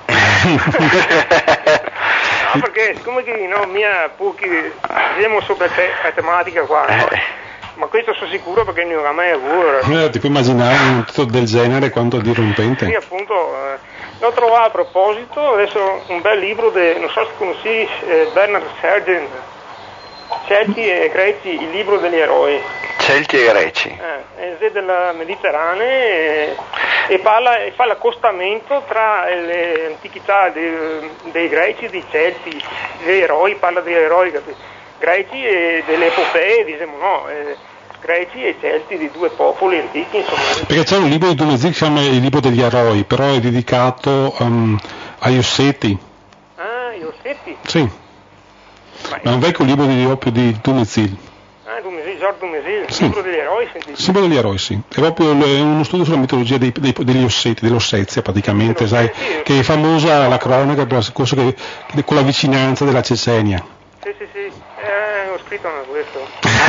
No, perché siccome che mia pochi siamo sopra tematica qua, no? Ma questo sono sicuro perché ne ho mai avuto. Ti puoi immaginare un titolo del genere quanto dirompente? Sì, appunto. L'ho trovato a proposito, adesso un bel libro, non so se conosci Bernard Sargent, Celti e Greci, il libro degli eroi. Celti e Greci. È della Mediterranea e fa l'accostamento tra le antichità dei Greci e dei Celti, degli eroi, parla degli eroi greci e delle epopee, diciamo Greci e Celti di due popoli antichi, insomma. Perché c'è un libro di Dumézil che si chiama Il libro degli eroi, però è dedicato agli Osseti. Ah, gli Osseti? Sì. Ma è un vecchio libro di Dumézil. Georges Dumézil, il sì. libro degli eroi, Il libro degli eroi, sì. È proprio uno studio sulla mitologia degli Osseti, dell'Ossetia praticamente, sai, che è famosa la cronaca per con la vicinanza della Cecenia. Sì, ho scritto anche questo.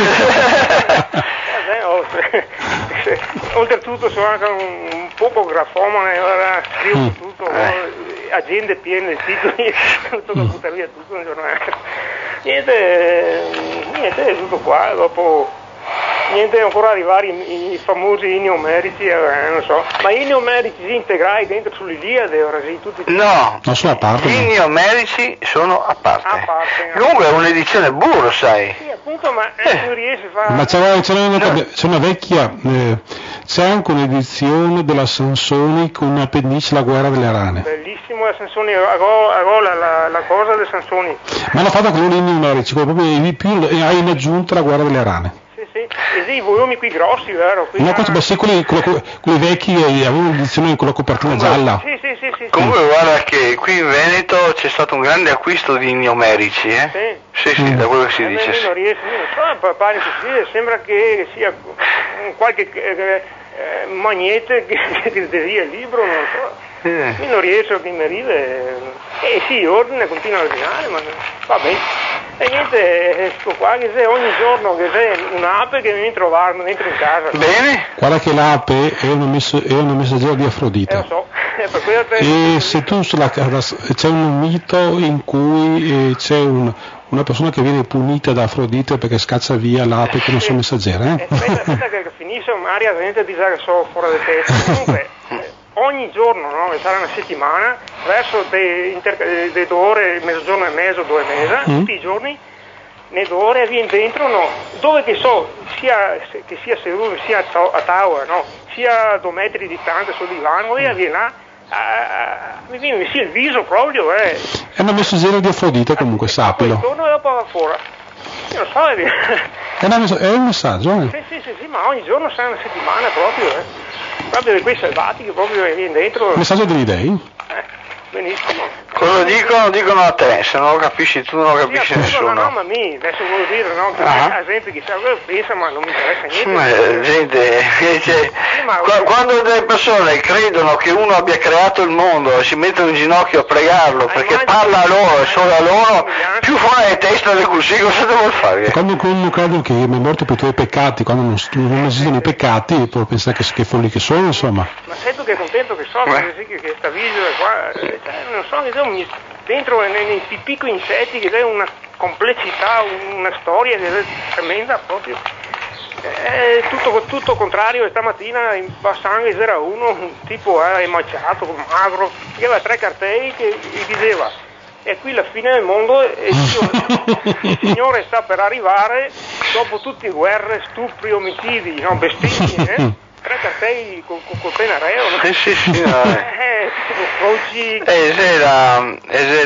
Oltretutto sono anche un poco grafomane, ora scrivo tutto, agende piene di titoli, tutto da buttare via tutto un giornale. Niente, è tutto qua, dopo niente ancora arrivare i famosi inni omerici, non so, ma inni omerici integrali dentro sull'Iliade, ora sì, tutti... No, non sono a parte. Gli inni omerici sono a parte. Comunque è un'edizione burro, sai. Sì, appunto, ma non riesce a fare... Ma c'è una vecchia, c'è anche un'edizione della Sansoni con una pennice La guerra delle rane. Bellissimo la Sansoni, la cosa del Sansoni. Ma l'ha fatta con un inni omerici, proprio hai in aggiunta La guerra delle rane. Sì, e sì, i volumi qui grossi, vero? No, sì, quelli vecchi avevano un'edizione con la copertina gialla. Sì. Comunque guarda che qui in Veneto c'è stato un grande acquisto di inni omerici, Sì, da quello che si dice. Non riesco, non so, pare che sembra che sia qualche magnete che desia il libro, non so. Io non riesco a che mi ride. Sì, ordine, continua a ordinare, ma va bene. E niente, sto qua che c'è ogni giorno che c'è un'ape che viene a trovarmi dentro in casa. Bene. Guarda che l'ape è una messaggera di Afrodite. Lo so, per quello e se tu c'è un mito in cui c'è una persona che viene punita da Afrodite perché scaccia via l'ape con la sua messaggera. Aspetta che finisce, Maria, gente di che so fuori di testa. Comunque, ogni giorno, no, che sarà una settimana, verso le 2 ore, mezzogiorno e mezzo, 2 mesi, tutti i giorni, ne 2 ore viene dentro, no, dove che so, che sia seduto, sia a tavola, no, sia a 2 metri di distanza sul divano, e viene là, mi viene sì il viso proprio, È una messaggera di Afrodite comunque, sappilo. Poi torno e dopo va fuori. Io non so, è un messaggio, Sì, ma ogni giorno sarà una settimana proprio, proprio di quei selvatici proprio viene dentro. Il messaggio degli dei? Benissimo. Cosa dicono a te, se non lo capisci tu non lo capisce nessuno. No, ma adesso volevo dire, no? Che la gente chissà cosa pensa, ma non mi interessa niente. Quando delle persone credono che uno abbia creato il mondo e si mettono in ginocchio a pregarlo perché parla a loro e solo a loro, più fuori le teste del così, cosa devo fare? Quando uno crede che è morto per i tuoi peccati, quando non esistono i peccati, può pensare che folli che sono, insomma. Ma sento che è contento che so che sta video qua, non so, dentro nei piccoli insetti che c'è una complessità, una storia che è tremenda proprio. È tutto contrario. Stamattina in Bassanghe c'era un tipo emaciato, magro, che aveva 3 cartelli che gli diceva: è qui la fine del mondo e il Signore sta per arrivare dopo tutte le guerre, stupri, omicidi, no, bestemmie, 3 cartelli col pennarello, no? Sì, è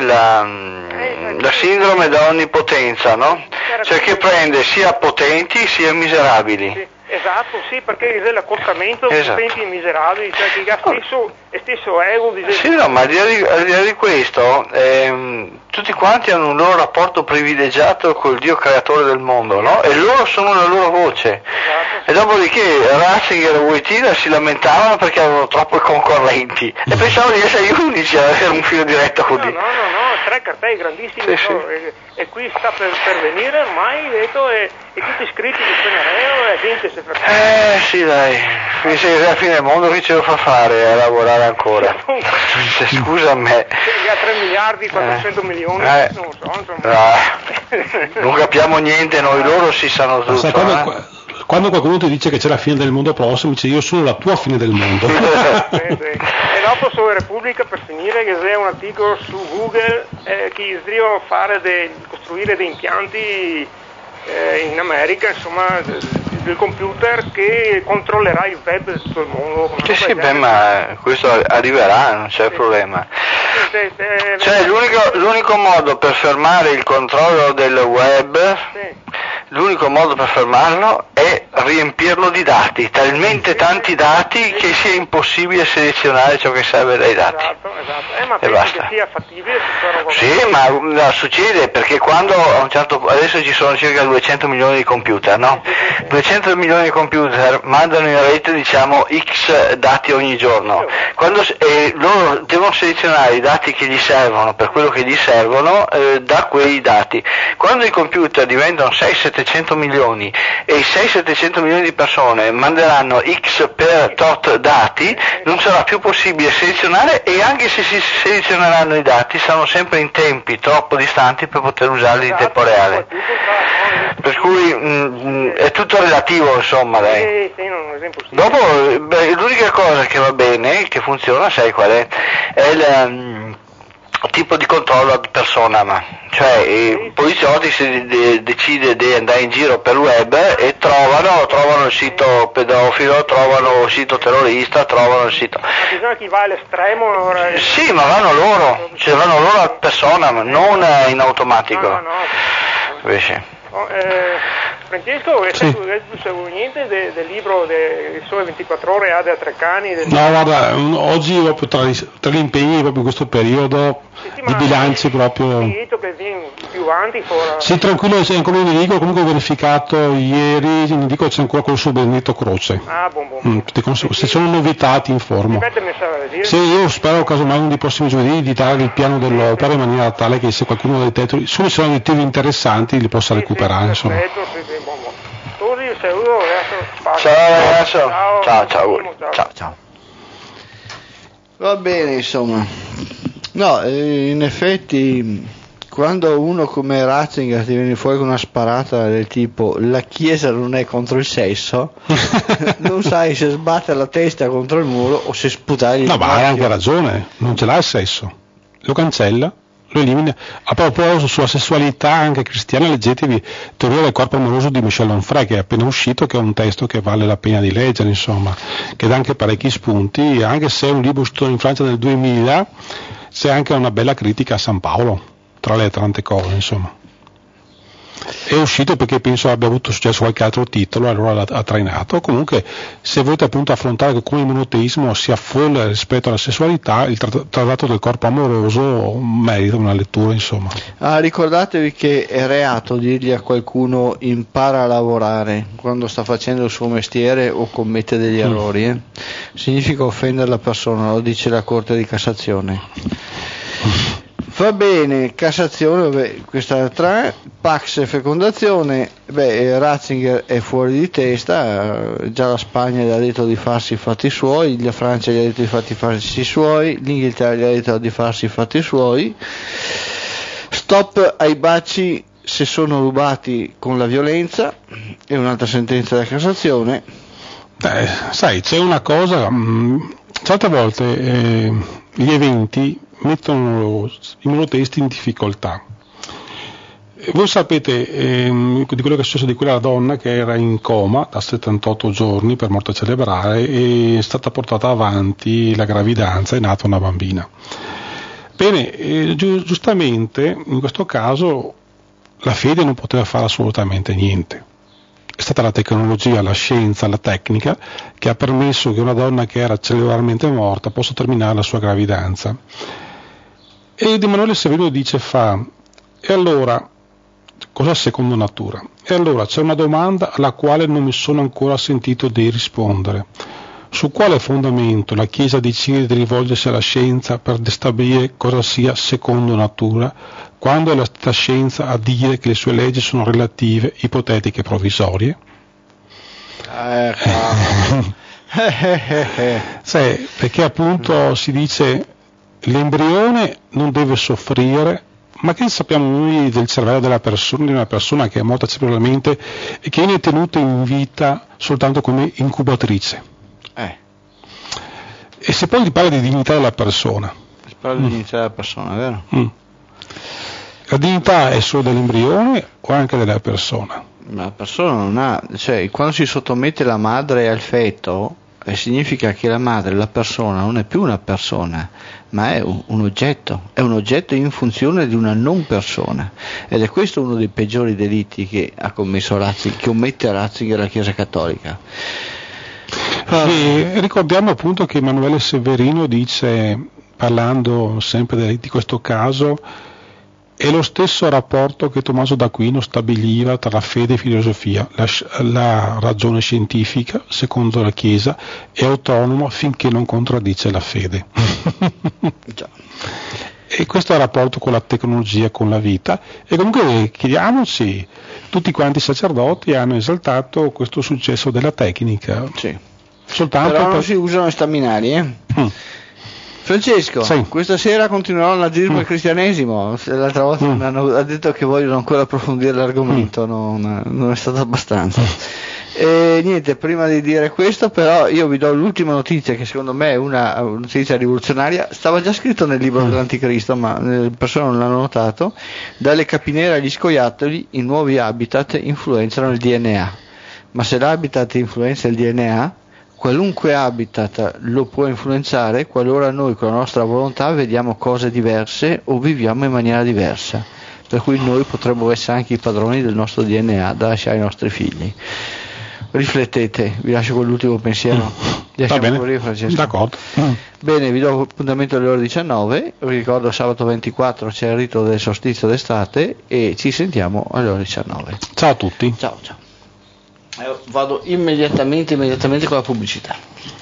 la sindrome da onnipotenza, non? Cioè che prende sia potenti sia miserabili. Sì, esatto, sì, perché è l'accostamento potenti e miserabili, cioè che ha stesso ego. Sì, no, ma al di là di questo, tutti quanti hanno un loro rapporto privilegiato col Dio creatore del mondo, no? E loro sono la loro voce. Esatto. E dopodiché Ratzinger e Wojtyla si lamentavano perché avevano troppi concorrenti e pensavano di essere gli unici ad avere un filo diretto con Dio. No, 3 cartelli grandissimi, sì. E qui sta per venire ormai, detto, e tutti iscritti di pennarello e gente si fa. Sì, dai, quindi se alla fine del mondo chi ce lo fa fare a lavorare ancora? Scusa a me. Ha 3 miliardi, 400 milioni, non lo so, insomma. Non capiamo niente, noi loro si sanno tutto. Quando qualcuno ti dice che c'è la fine del mondo prossimo, dice: io sono la tua fine del mondo. Sì. E dopo su Repubblica, per finire, che c'è un articolo su Google che devono costruire dei impianti in America, insomma, del computer che controllerà il web di tutto il mondo. Sì, ma questo arriverà, non c'è problema. Cioè l'unico modo per fermare il controllo del web, l'unico modo per fermarlo è riempirlo di dati, talmente tanti dati che sia impossibile selezionare ciò che serve dai dati. Esatto. Ma e basta. Che sia fattibile? Sì, ma succede perché quando adesso ci sono circa 200 milioni di computer, no? 200 milioni di computer mandano in rete, diciamo, X dati ogni giorno. Loro devono selezionare i dati che gli servono per quello che gli servono da quei dati. Quando i computer diventano 600-700 milioni e i 600-700 milioni di persone manderanno X per tot dati, non sarà più possibile selezionare, e anche se si selezioneranno i dati saranno sempre in tempi troppo distanti per poter usarli in tempo reale. Per cui è tutto relativo, insomma, dai. Dopo l'unica cosa che va bene, che funziona, sai qual è? È il tipo di controllo ad persona, cioè i poliziotti si decide di andare in giro per il web e trovano il sito pedofilo, trovano il sito terrorista, trovano il sito. Ma bisogna chi va all'estremo? Sì, ma vanno loro a persona, non in automatico. No. Invece. Francesco, non niente del libro del Sole 24 Ore Ade a Treccani? No, guarda, oggi proprio tra gli impegni proprio in questo periodo di bilanci proprio. Che viene più avanti Sì, tranquillo, c'è ancora un indico, comunque ho verificato ieri, in indico c'è ancora quello su Benedetto Croce. Se sono novità ti informo. Sì, io spero casomai uno dei prossimi giovedì di dare il piano dell'opera in maniera tale che se qualcuno ha dei titoli, se sono dei titoli interessanti li possa recuperare, insomma. Ciao. Va bene, insomma. No, in effetti quando uno come Ratzinger ti viene fuori con una sparata del tipo la Chiesa non è contro il sesso, non sai se sbattere la testa contro il muro o se sputargli. No, ma hai anche ragione, non ce l'ha il sesso, lo cancella, lo elimina. A proposito sulla sessualità anche cristiana, leggetevi Teoria del corpo amoroso di Michel Onfray, che è appena uscito, che è un testo che vale la pena di leggere, insomma, che dà anche parecchi spunti, anche se è un libro uscito in Francia nel 2000, c'è anche una bella critica a San Paolo tra le tante cose, insomma. È uscito perché penso abbia avuto successo qualche altro titolo, allora ha trainato. Comunque, se volete appunto affrontare che come il monoteismo sia folle rispetto alla sessualità, il trattato del corpo amoroso merita una lettura, insomma. Ricordatevi che è reato dirgli a qualcuno impara a lavorare quando sta facendo il suo mestiere o commette degli errori. Significa offendere la persona, lo dice la Corte di Cassazione. Va bene, Cassazione, questa 3, Pax e fecondazione, Ratzinger è fuori di testa, già la Spagna gli ha detto di farsi i fatti suoi, la Francia gli ha detto di farsi i suoi, l'Inghilterra gli ha detto di farsi i fatti suoi, stop ai baci se sono rubati con la violenza, è un'altra sentenza della Cassazione. Sai, c'è una cosa, certe volte gli eventi mettono i monoteisti in difficoltà. Voi sapete di quello che è successo di quella donna che era in coma da 78 giorni per morte cerebrale e è stata portata avanti la gravidanza, è nata una bambina. Bene, giustamente in questo caso la fede non poteva fare assolutamente niente. È stata la tecnologia, la scienza, la tecnica che ha permesso che una donna che era cerebralmente morta possa terminare la sua gravidanza. Ed Emanuele Severino dice e allora, cosa secondo natura? E allora c'è una domanda alla quale non mi sono ancora sentito di rispondere. Su quale fondamento la Chiesa decide di rivolgersi alla scienza per stabilire cosa sia secondo natura, quando è la stessa scienza a dire che le sue leggi sono relative, ipotetiche e provvisorie? Perché appunto si dice l'embrione non deve soffrire, ma che sappiamo noi del cervello della persona, di una persona che è morta cerebralmente e che viene tenuta in vita soltanto come incubatrice? E se poi si parla di dignità della persona? Si parla di dignità della persona, vero? La dignità è solo dell'embrione o anche della persona? La persona non ha, cioè quando si sottomette la madre al feto, significa che la madre, la persona, non è più una persona, ma è un oggetto in funzione di una non persona, ed è questo uno dei peggiori delitti che ha commesso Ratzinger, che ommette Ratzinger la Chiesa Cattolica. E ricordiamo appunto che Emanuele Severino dice, parlando sempre di questo caso, è lo stesso rapporto che Tommaso d'Aquino stabiliva tra la fede e filosofia. La ragione scientifica, secondo la Chiesa, è autonoma finché non contraddice la fede. E questo è il rapporto con la tecnologia, con la vita. E comunque chiediamoci, tutti quanti i sacerdoti hanno esaltato questo successo della tecnica. Sì. Soltanto però non si usano staminali, Francesco, sì. Questa sera continuerò il nazismo e il cristianesimo. L'altra volta mi hanno detto che vogliono ancora approfondire l'argomento, non è stato abbastanza. E niente, prima di dire questo però io vi do l'ultima notizia che secondo me è una notizia rivoluzionaria. Stava già scritto nel libro dell'Anticristo, ma le persone non l'hanno notato. Dalle capinere agli scoiattoli i nuovi habitat influenzano il DNA, ma se l'habitat influenza il DNA, qualunque habitat lo può influenzare qualora noi con la nostra volontà vediamo cose diverse o viviamo in maniera diversa, per cui noi potremmo essere anche i padroni del nostro DNA da lasciare ai nostri figli. Riflettete, vi lascio con l'ultimo pensiero. Va bene, morire, Francesco. D'accordo. Bene, vi do appuntamento alle ore 19, vi ricordo sabato 24 c'è il rito del solstizio d'estate e ci sentiamo alle ore 19. Ciao a tutti. Ciao. Vado immediatamente con la pubblicità.